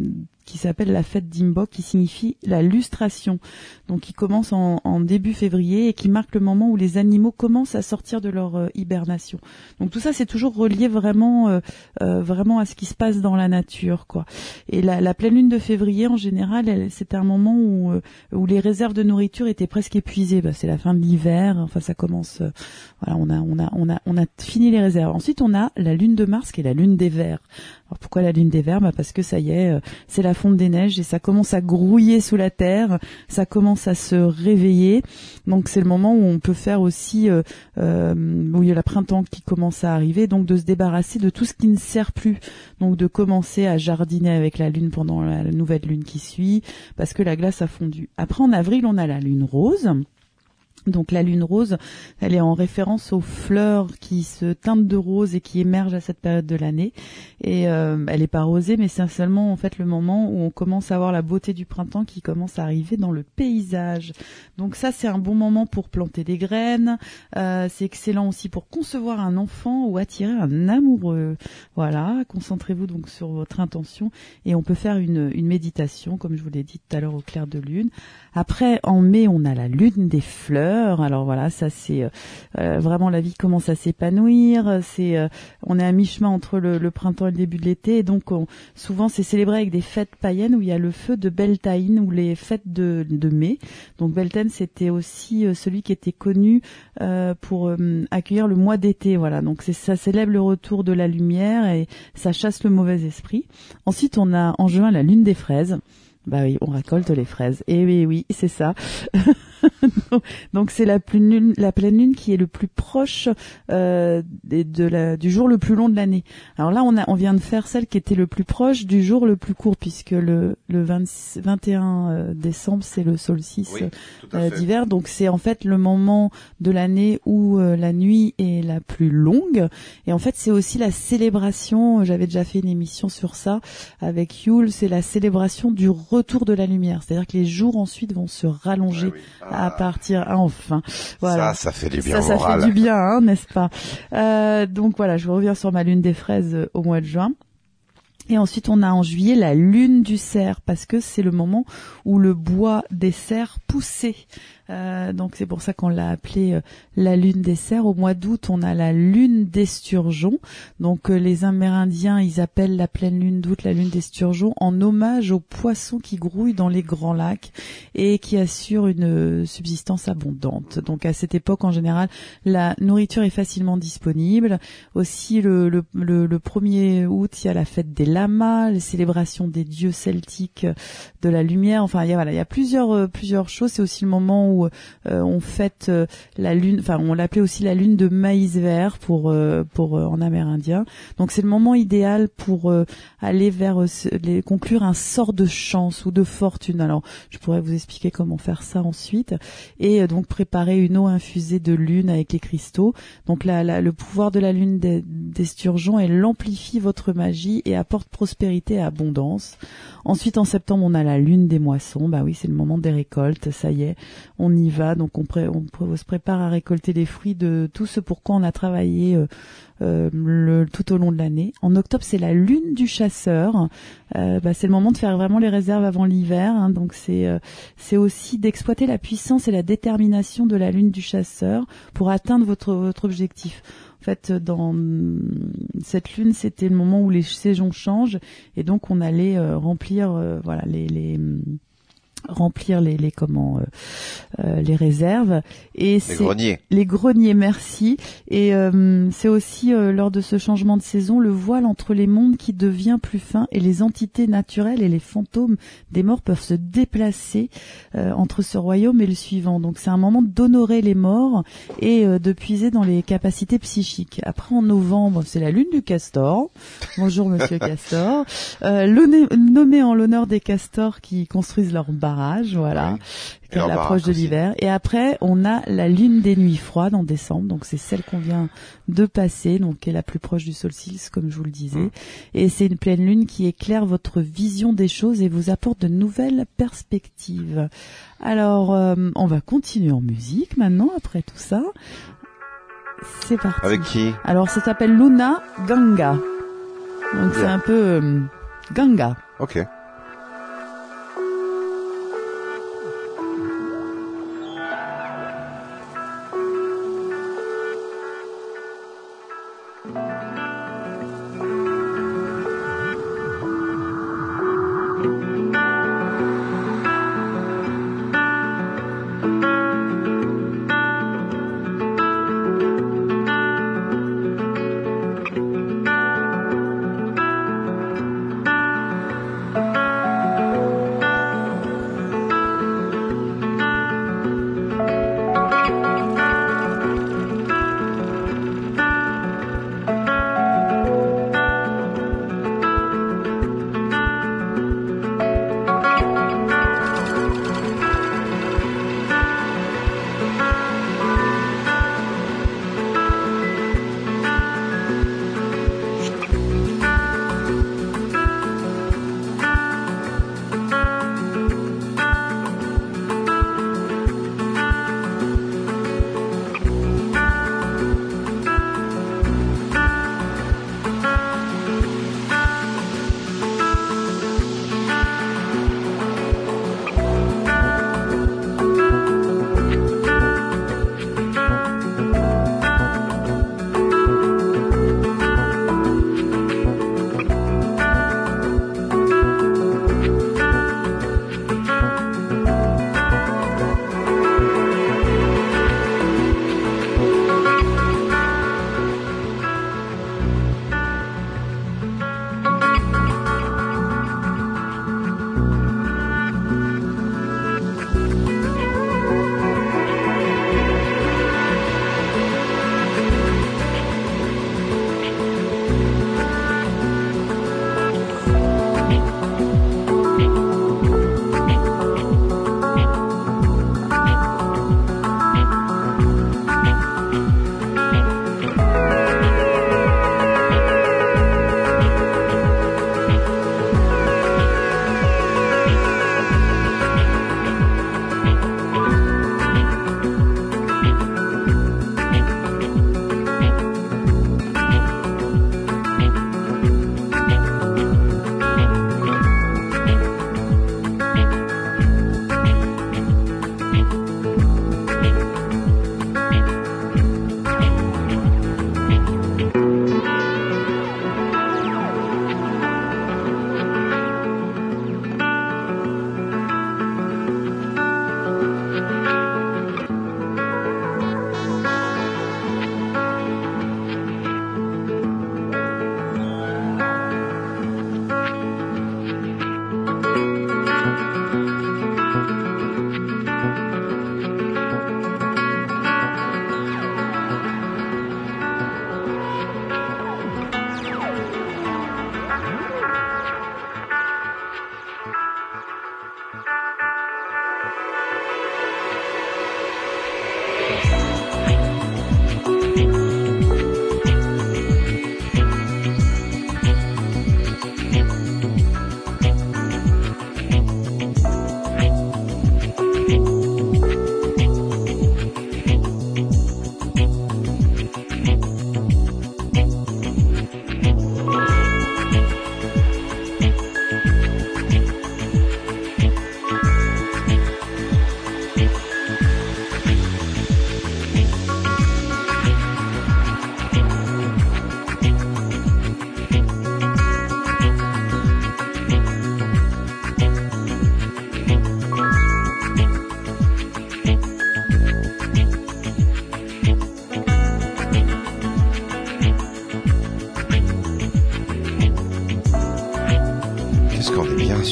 qui s'appelle la fête d'Imbolc, qui signifie la lustration. Donc qui commence en, en début février et qui marque le moment où les animaux commencent à sortir de leur euh, hibernation. Donc tout ça c'est toujours relié vraiment euh, euh, vraiment à ce qui se passe dans la nature, quoi. Et la, la pleine lune de février en général, elle, c'était un moment où euh, où les réserves de nourriture étaient presque épuisées. Bah, c'est la fin de l'hiver, enfin ça commence. Euh, voilà, on a on a on a on a fini les réserves. Ensuite on a la lune de mars qui est la lune des vers. Alors pourquoi la lune des vers? Bah parce que ça y est, euh, c'est la fonte des neiges et ça commence à grouiller sous la terre, ça commence à se réveiller. Donc c'est le moment où on peut faire aussi, euh, euh, où il y a le printemps qui commence à arriver, donc de se débarrasser de tout ce qui ne sert plus. Donc de commencer à jardiner avec la lune pendant la nouvelle lune qui suit, parce que la glace a fondu. Après en avril on a la lune rose. Donc la lune rose, elle est en référence aux fleurs qui se teintent de rose et qui émergent à cette période de l'année. Et euh, elle est pas rosée, mais c'est seulement en fait le moment où on commence à voir la beauté du printemps qui commence à arriver dans le paysage. Donc ça, c'est un bon moment pour planter des graines. Euh, c'est excellent aussi pour concevoir un enfant ou attirer un amoureux. Voilà, concentrez-vous donc sur votre intention et on peut faire une, une méditation, comme je vous l'ai dit tout à l'heure au clair de lune. Après, en mai, on a la lune des fleurs. Alors voilà, ça c'est euh, vraiment la vie commence à s'épanouir. C'est, euh, on est à mi-chemin entre le, le printemps et le début de l'été, et donc on, souvent c'est célébré avec des fêtes païennes où il y a le feu de Beltane ou les fêtes de, de mai. Donc Beltane c'était aussi euh, celui qui était connu euh, pour euh, accueillir le mois d'été. Voilà, donc c'est, ça célèbre le retour de la lumière et ça chasse le mauvais esprit. Ensuite on a en juin la lune des fraises. Bah oui, on récolte les fraises. Et oui, oui, c'est ça. Donc c'est la pleine lune, la pleine lune qui est le plus proche euh, de, de la, du jour le plus long de l'année. Alors là, on a, on vient de faire celle qui était le plus proche du jour le plus court, puisque le, le vingt, vingt et un décembre, c'est le solstice
oui,
euh, d'hiver. Donc c'est en fait le moment de l'année où euh, la nuit est la plus longue. Et en fait, c'est aussi la célébration. J'avais déjà fait une émission sur ça avec Yule. C'est la célébration du retour de la lumière. C'est-à-dire que les jours ensuite vont se rallonger.
Ouais, oui. Ah.
À partir, ah, enfin, voilà.
Ça, ça fait du bien
ça,
au moral.
Ça fait du bien, hein, n'est-ce pas? Euh, donc voilà, je reviens sur ma lune des fraises euh, au mois de juin. Et ensuite, on a en juillet la lune du cerf, parce que c'est le moment où le bois des cerfs poussait. Euh, donc c'est pour ça qu'on l'a appelé euh, la lune des cerfs. Au mois d'août, on a la lune d'esturgeon. Donc euh, les Amérindiens, ils appellent la pleine lune d'août la lune d'esturgeon en hommage aux poissons qui grouillent dans les grands lacs et qui assurent une euh, subsistance abondante. Donc à cette époque, en général, la nourriture est facilement disponible. Aussi, le, le, le, le premier août, il y a la fête des lamas, les célébrations des dieux celtiques de la lumière. Enfin, il y a, voilà, il y a plusieurs, euh, plusieurs choses. C'est aussi le moment où Euh, on fête euh, la lune, enfin on l'appelait aussi la lune de maïs vert pour euh, pour euh, en amérindien. Donc c'est le moment idéal pour euh, aller vers euh, les, conclure un sort de chance ou de fortune. Alors je pourrais vous expliquer comment faire ça ensuite et euh, donc préparer une eau infusée de lune avec les cristaux. Donc la, la, le pouvoir de la lune d'esturgeon, elle amplifie votre magie et apporte prospérité et abondance. Ensuite en septembre on a la lune des moissons. Bah oui, c'est le moment des récoltes. Ça y est, on y va, donc on, pré- on, on se prépare à récolter les fruits de tout ce pour quoi on a travaillé euh, euh, le, tout au long de l'année. En octobre, c'est la lune du chasseur. Euh, bah, c'est le moment de faire vraiment les réserves avant l'hiver. Hein, donc c'est euh, c'est aussi d'exploiter la puissance et la détermination de la lune du chasseur pour atteindre votre votre objectif. En fait, dans cette lune, c'était le moment où les saisons changent et donc on allait euh, remplir euh, voilà les les remplir les les comment euh, euh, les réserves et
les
c'est
greniers
les greniers merci et euh, c'est aussi euh, lors de ce changement de saison le voile entre les mondes qui devient plus fin et les entités naturelles et les fantômes des morts peuvent se déplacer euh, entre ce royaume et le suivant. Donc c'est un moment d'honorer les morts et euh, de puiser dans les capacités psychiques. Après en novembre, c'est la lune du castor. Bonjour monsieur Castor. Euh, le nommé en l'honneur des castors qui construisent leur barrage, voilà, oui. Qui est à l'approche de l'hiver. Et après, on a la lune des nuits froides en décembre, donc c'est celle qu'on vient de passer, donc qui est la plus proche du solstice, comme je vous le disais. Mmh. Et c'est une pleine lune qui éclaire votre vision des choses et vous apporte de nouvelles perspectives. Alors, euh, on va continuer en musique maintenant, après tout ça. C'est parti.
Avec qui?
Alors, ça s'appelle Luna Ganga. Donc, yeah. C'est un peu euh, Ganga.
Ok.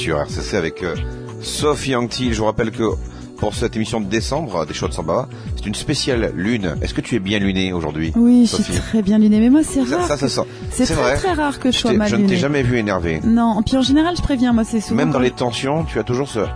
sur R C C avec euh, Sophie Anctil. Je vous rappelle que pour cette émission de décembre des Shots Samba, c'est une spéciale lune. Est-ce que tu es bien lunée aujourd'hui?
Oui,
Sophie?
je suis très bien lunée. Mais moi, c'est
ça,
rare.
Ça, ça, ça.
C'est,
c'est
très,
vrai.
très rare que je sois
je
mal
Je
lunée.
ne t'ai jamais vu énervé.
Non. Puis en général, je préviens. Moi, c'est souvent.
Même dans les tensions, tu as toujours ce...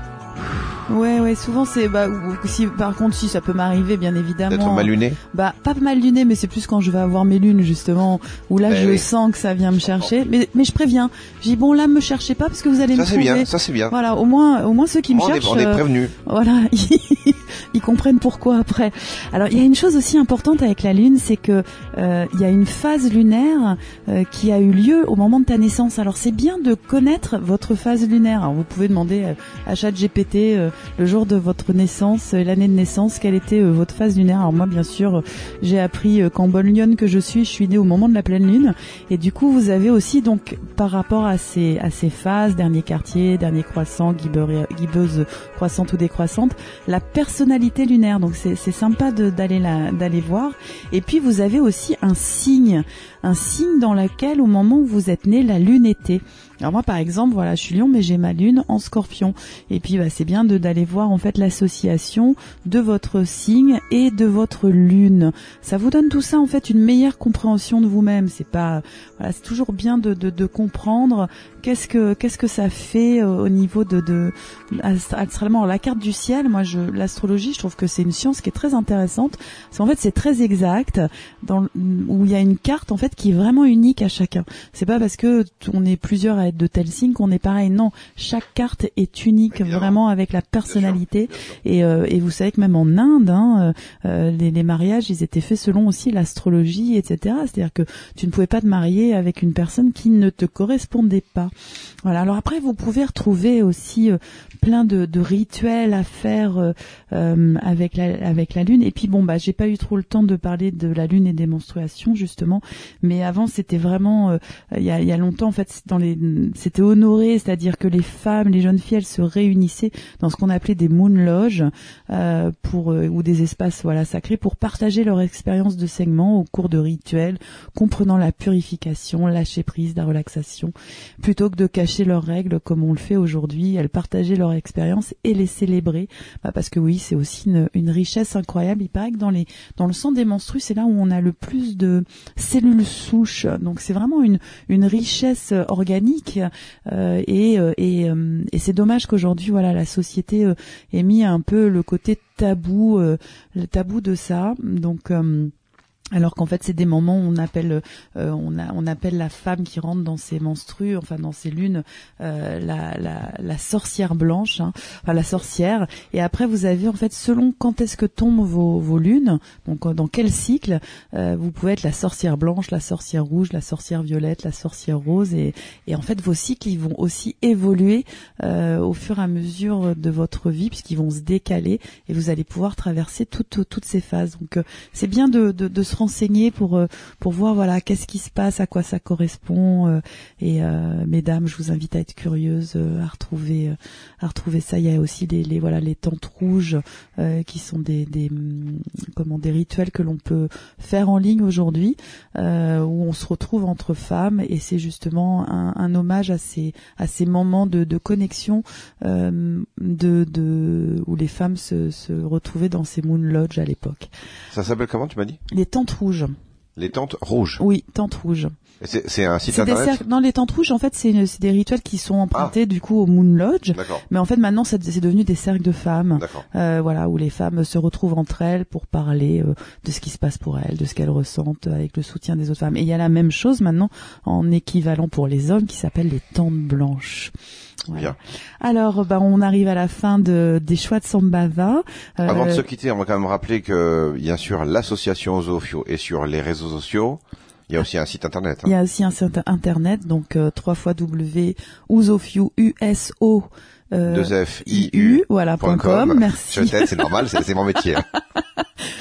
Ouais, ouais, souvent c'est bah ou, ou, si par contre si ça peut m'arriver bien évidemment.
D'être mal luné.
Bah pas mal luné, mais c'est plus quand je vais avoir mes lunes justement où là
eh
je
oui.
sens que ça vient me chercher. Mais mais je préviens. Je dis bon là me cherchez pas parce que vous allez
ça
me
c'est
trouver.
Bien, ça c'est bien.
Voilà, au moins au moins ceux qui me
on
cherchent.
Est, on est prévenus.
Euh, voilà, ils, ils comprennent pourquoi après. Alors il y a une chose aussi importante avec la lune, c'est que euh, il y a une phase lunaire euh, qui a eu lieu au moment de ta naissance. Alors c'est bien de connaître votre phase lunaire. Alors vous pouvez demander à ChatGPT euh, le jour de votre naissance, l'année de naissance, quelle était euh, votre phase lunaire. Alors moi bien sûr euh, j'ai appris euh, qu'en bonne lionne que je suis, je suis née au moment de la pleine lune et du coup vous avez aussi donc par rapport à ces à ces phases, dernier quartier, dernier croissant, guibeur- guibeuse croissante ou décroissante, la personnalité lunaire. Donc c'est c'est sympa de, d'aller la d'aller voir. Et puis vous avez aussi un signe, un signe dans lequel au moment où vous êtes né, la lune était. Alors moi par exemple, voilà, je suis Lion mais j'ai ma lune en Scorpion. Et puis bah c'est bien de d'aller voir en fait l'association de votre signe et de votre lune. Ça vous donne tout ça en fait une meilleure compréhension de vous-même. C'est pas voilà, c'est toujours bien de de, de comprendre qu'est-ce que qu'est-ce que ça fait au niveau de de astralement la carte du ciel. Moi je l'astrologie, je trouve que c'est une science qui est très intéressante parce qu'en fait c'est très exact dans où il y a une carte en fait qui est vraiment unique à chacun. C'est pas parce que on est plusieurs à être de tel signe qu'on est pareil. Non, chaque carte est unique évidemment, vraiment avec la personnalité. Bien sûr, bien sûr. Et euh, et vous savez que même en Inde, hein, euh, les, les mariages ils étaient faits selon aussi l'astrologie, et cetera. C'est-à-dire que tu ne pouvais pas te marier avec une personne qui ne te correspondait pas. Voilà. Alors après, vous pouvez retrouver aussi euh, plein de, de rituels à faire euh, euh, avec la avec la lune. Et puis bon, bah j'ai pas eu trop le temps de parler de la lune et des menstruations justement, mais avant c'était vraiment euh, il y a il y a longtemps en fait dans les c'était honoré, c'est-à-dire que les femmes, les jeunes filles, elles se réunissaient dans ce qu'on appelait des moon lodges euh, pour euh, ou des espaces voilà sacrés pour partager leur expérience de saignement au cours de rituels comprenant la purification, lâcher prise, la relaxation, plutôt que de cacher leurs règles comme on le fait aujourd'hui. Elles partageaient leur expérience et les célébrer, bah, parce que oui, c'est aussi une, une richesse incroyable. Il paraît que dans les dans le sang des menstrues, c'est là où on a le plus de cellules souches. Donc c'est vraiment une une richesse organique euh, et et, euh, et c'est dommage qu'aujourd'hui voilà la société euh, ait mis un peu le côté tabou euh, le tabou de ça. Donc euh, alors qu'en fait c'est des moments où on appelle euh, on, a, on appelle la femme qui rentre dans ses menstrues, enfin dans ses lunes, euh, la, la, la sorcière blanche, hein, enfin la sorcière. Et après vous avez en fait selon quand est-ce que tombent vos, vos lunes, donc dans quel cycle, euh, vous pouvez être la sorcière blanche, la sorcière rouge, la sorcière violette, la sorcière rose. Et, et en fait vos cycles ils vont aussi évoluer euh, au fur et à mesure de votre vie puisqu'ils vont se décaler et vous allez pouvoir traverser toutes toutes ces phases. Donc euh, c'est bien de, de, de se renseigner pour pour voir voilà qu'est-ce qui se passe, à quoi ça correspond euh, et euh, mesdames, je vous invite à être curieuses, euh, à retrouver euh, à retrouver ça. Il y a aussi les, les voilà les tentes rouges euh, qui sont des des comment des rituels que l'on peut faire en ligne aujourd'hui euh, où on se retrouve entre femmes et c'est justement un, un hommage à ces à ces moments de de connexion euh, de de où les femmes se se retrouvaient dans ces moon lodges à l'époque.
Ça s'appelle comment, tu m'as dit?
Les tentes rouges.
Les tentes rouges.
Oui, tentes rouges.
Et c'est, c'est un site
c'est
internet.
Des cercles, non, les tentes rouges, en fait, c'est, une, c'est des rituels qui sont empruntés ah. du coup au Moon Lodge.
D'accord.
Mais en fait, maintenant, c'est, c'est devenu des cercles de femmes.
D'accord.
Euh, voilà, où les femmes se retrouvent entre elles pour parler euh, de ce qui se passe pour elles, de ce qu'elles ressentent, avec le soutien des autres femmes. Et il y a la même chose maintenant en équivalent pour les hommes qui s'appelle les tentes blanches. Voilà.
Bien.
Alors, bah, on arrive à la fin de, des choix de Sambava.
Euh... Avant de se quitter, on va quand même rappeler que, bien sûr, l'association Ouzofio est sur les réseaux sociaux. Il y a aussi un site internet. Hein.
Il y a aussi un site internet, donc euh, trois fois w ouzofio u s o
deux f i u
voilà point com. Merci.
Je t'aide, c'est normal, c'est, c'est mon métier.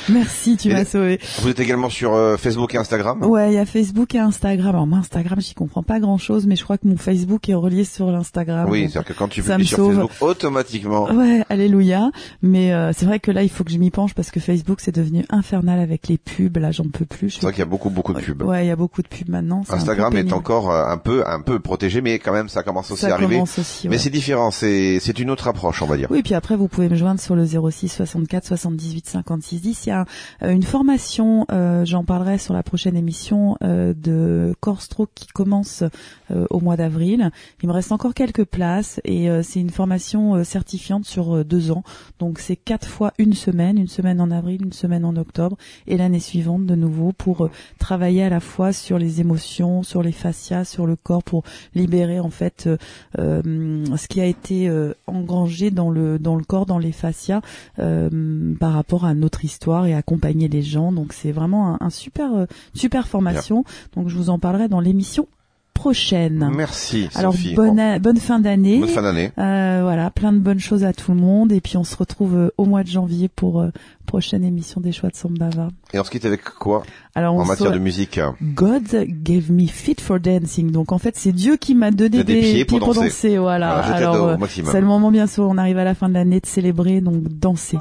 Merci, tu
Et
m'as sauvé.
Vous êtes également sur euh, Facebook et Instagram?
Ouais, il y a Facebook et Instagram. Alors moi, Instagram, j'y comprends pas grand-chose, mais je crois que mon Facebook est relié sur l'Instagram.
Oui,
donc
c'est-à-dire que quand tu
ça
publies
me
sur
sauve.
Facebook, automatiquement.
Ouais, alléluia. Mais euh, c'est vrai que là, il faut que je m'y penche parce que Facebook, c'est devenu infernal avec les pubs. Là, j'en peux plus. Je
C'est vrai qu'il y a beaucoup, beaucoup de pubs.
Ouais, il y a beaucoup de pubs maintenant. c'est un peu
Instagram est
pénible.
encore euh, un peu, un peu protégé, mais quand même, ça commence aussi
Ça
à arriver.
commence aussi, ouais.
Mais c'est différent, c'est, c'est une autre approche, on va dire.
Oui, puis après, vous pouvez me joindre sur le zéro six soixante-quatre soixante-dix-huit cinquante-six dix. Il y a euh, une formation, euh, j'en parlerai sur la prochaine émission, euh, de Core Stroke qui commence euh, au mois d'avril. Il me reste encore quelques places et euh, c'est une formation euh, certifiante sur euh, deux ans. Donc c'est quatre fois une semaine, une semaine en avril, une semaine en octobre et l'année suivante de nouveau pour euh, travailler à la fois sur les émotions, sur les fascias, sur le corps pour libérer en fait euh, euh, ce qui a été euh, engrangé dans le dans le corps, dans les fascias euh, par rapport à notre histoire et accompagner les gens. Donc c'est vraiment un, un super euh, super formation. Bien. Donc je vous en parlerai dans l'émission prochaine.
Merci Sophie.
Alors bonne a, bonne fin d'année.
Bonne fin d'année.
Euh, voilà, plein de bonnes choses à tout le monde et puis on se retrouve euh, au mois de janvier pour euh, prochaine émission des Choix de Sambava.
Et on se quitte avec quoi?
Alors, on
en matière
soit...
de musique?
God gave me feet for dancing. Donc en fait, c'est Dieu qui m'a donné des, des pieds, pour, pieds pour danser. danser. Voilà.
voilà
Alors euh, c'est le moment bien sûr, on arrive à la fin de l'année de célébrer, donc danser.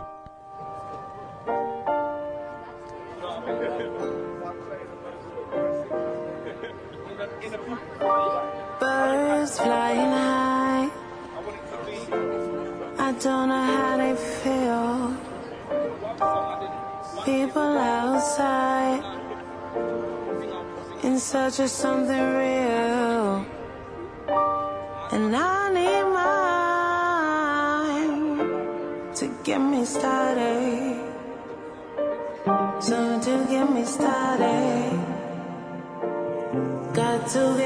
Birds flying high, I don't know how they feel. People outside, in search of something real, and I need mine to get me started, something to get me started. Got to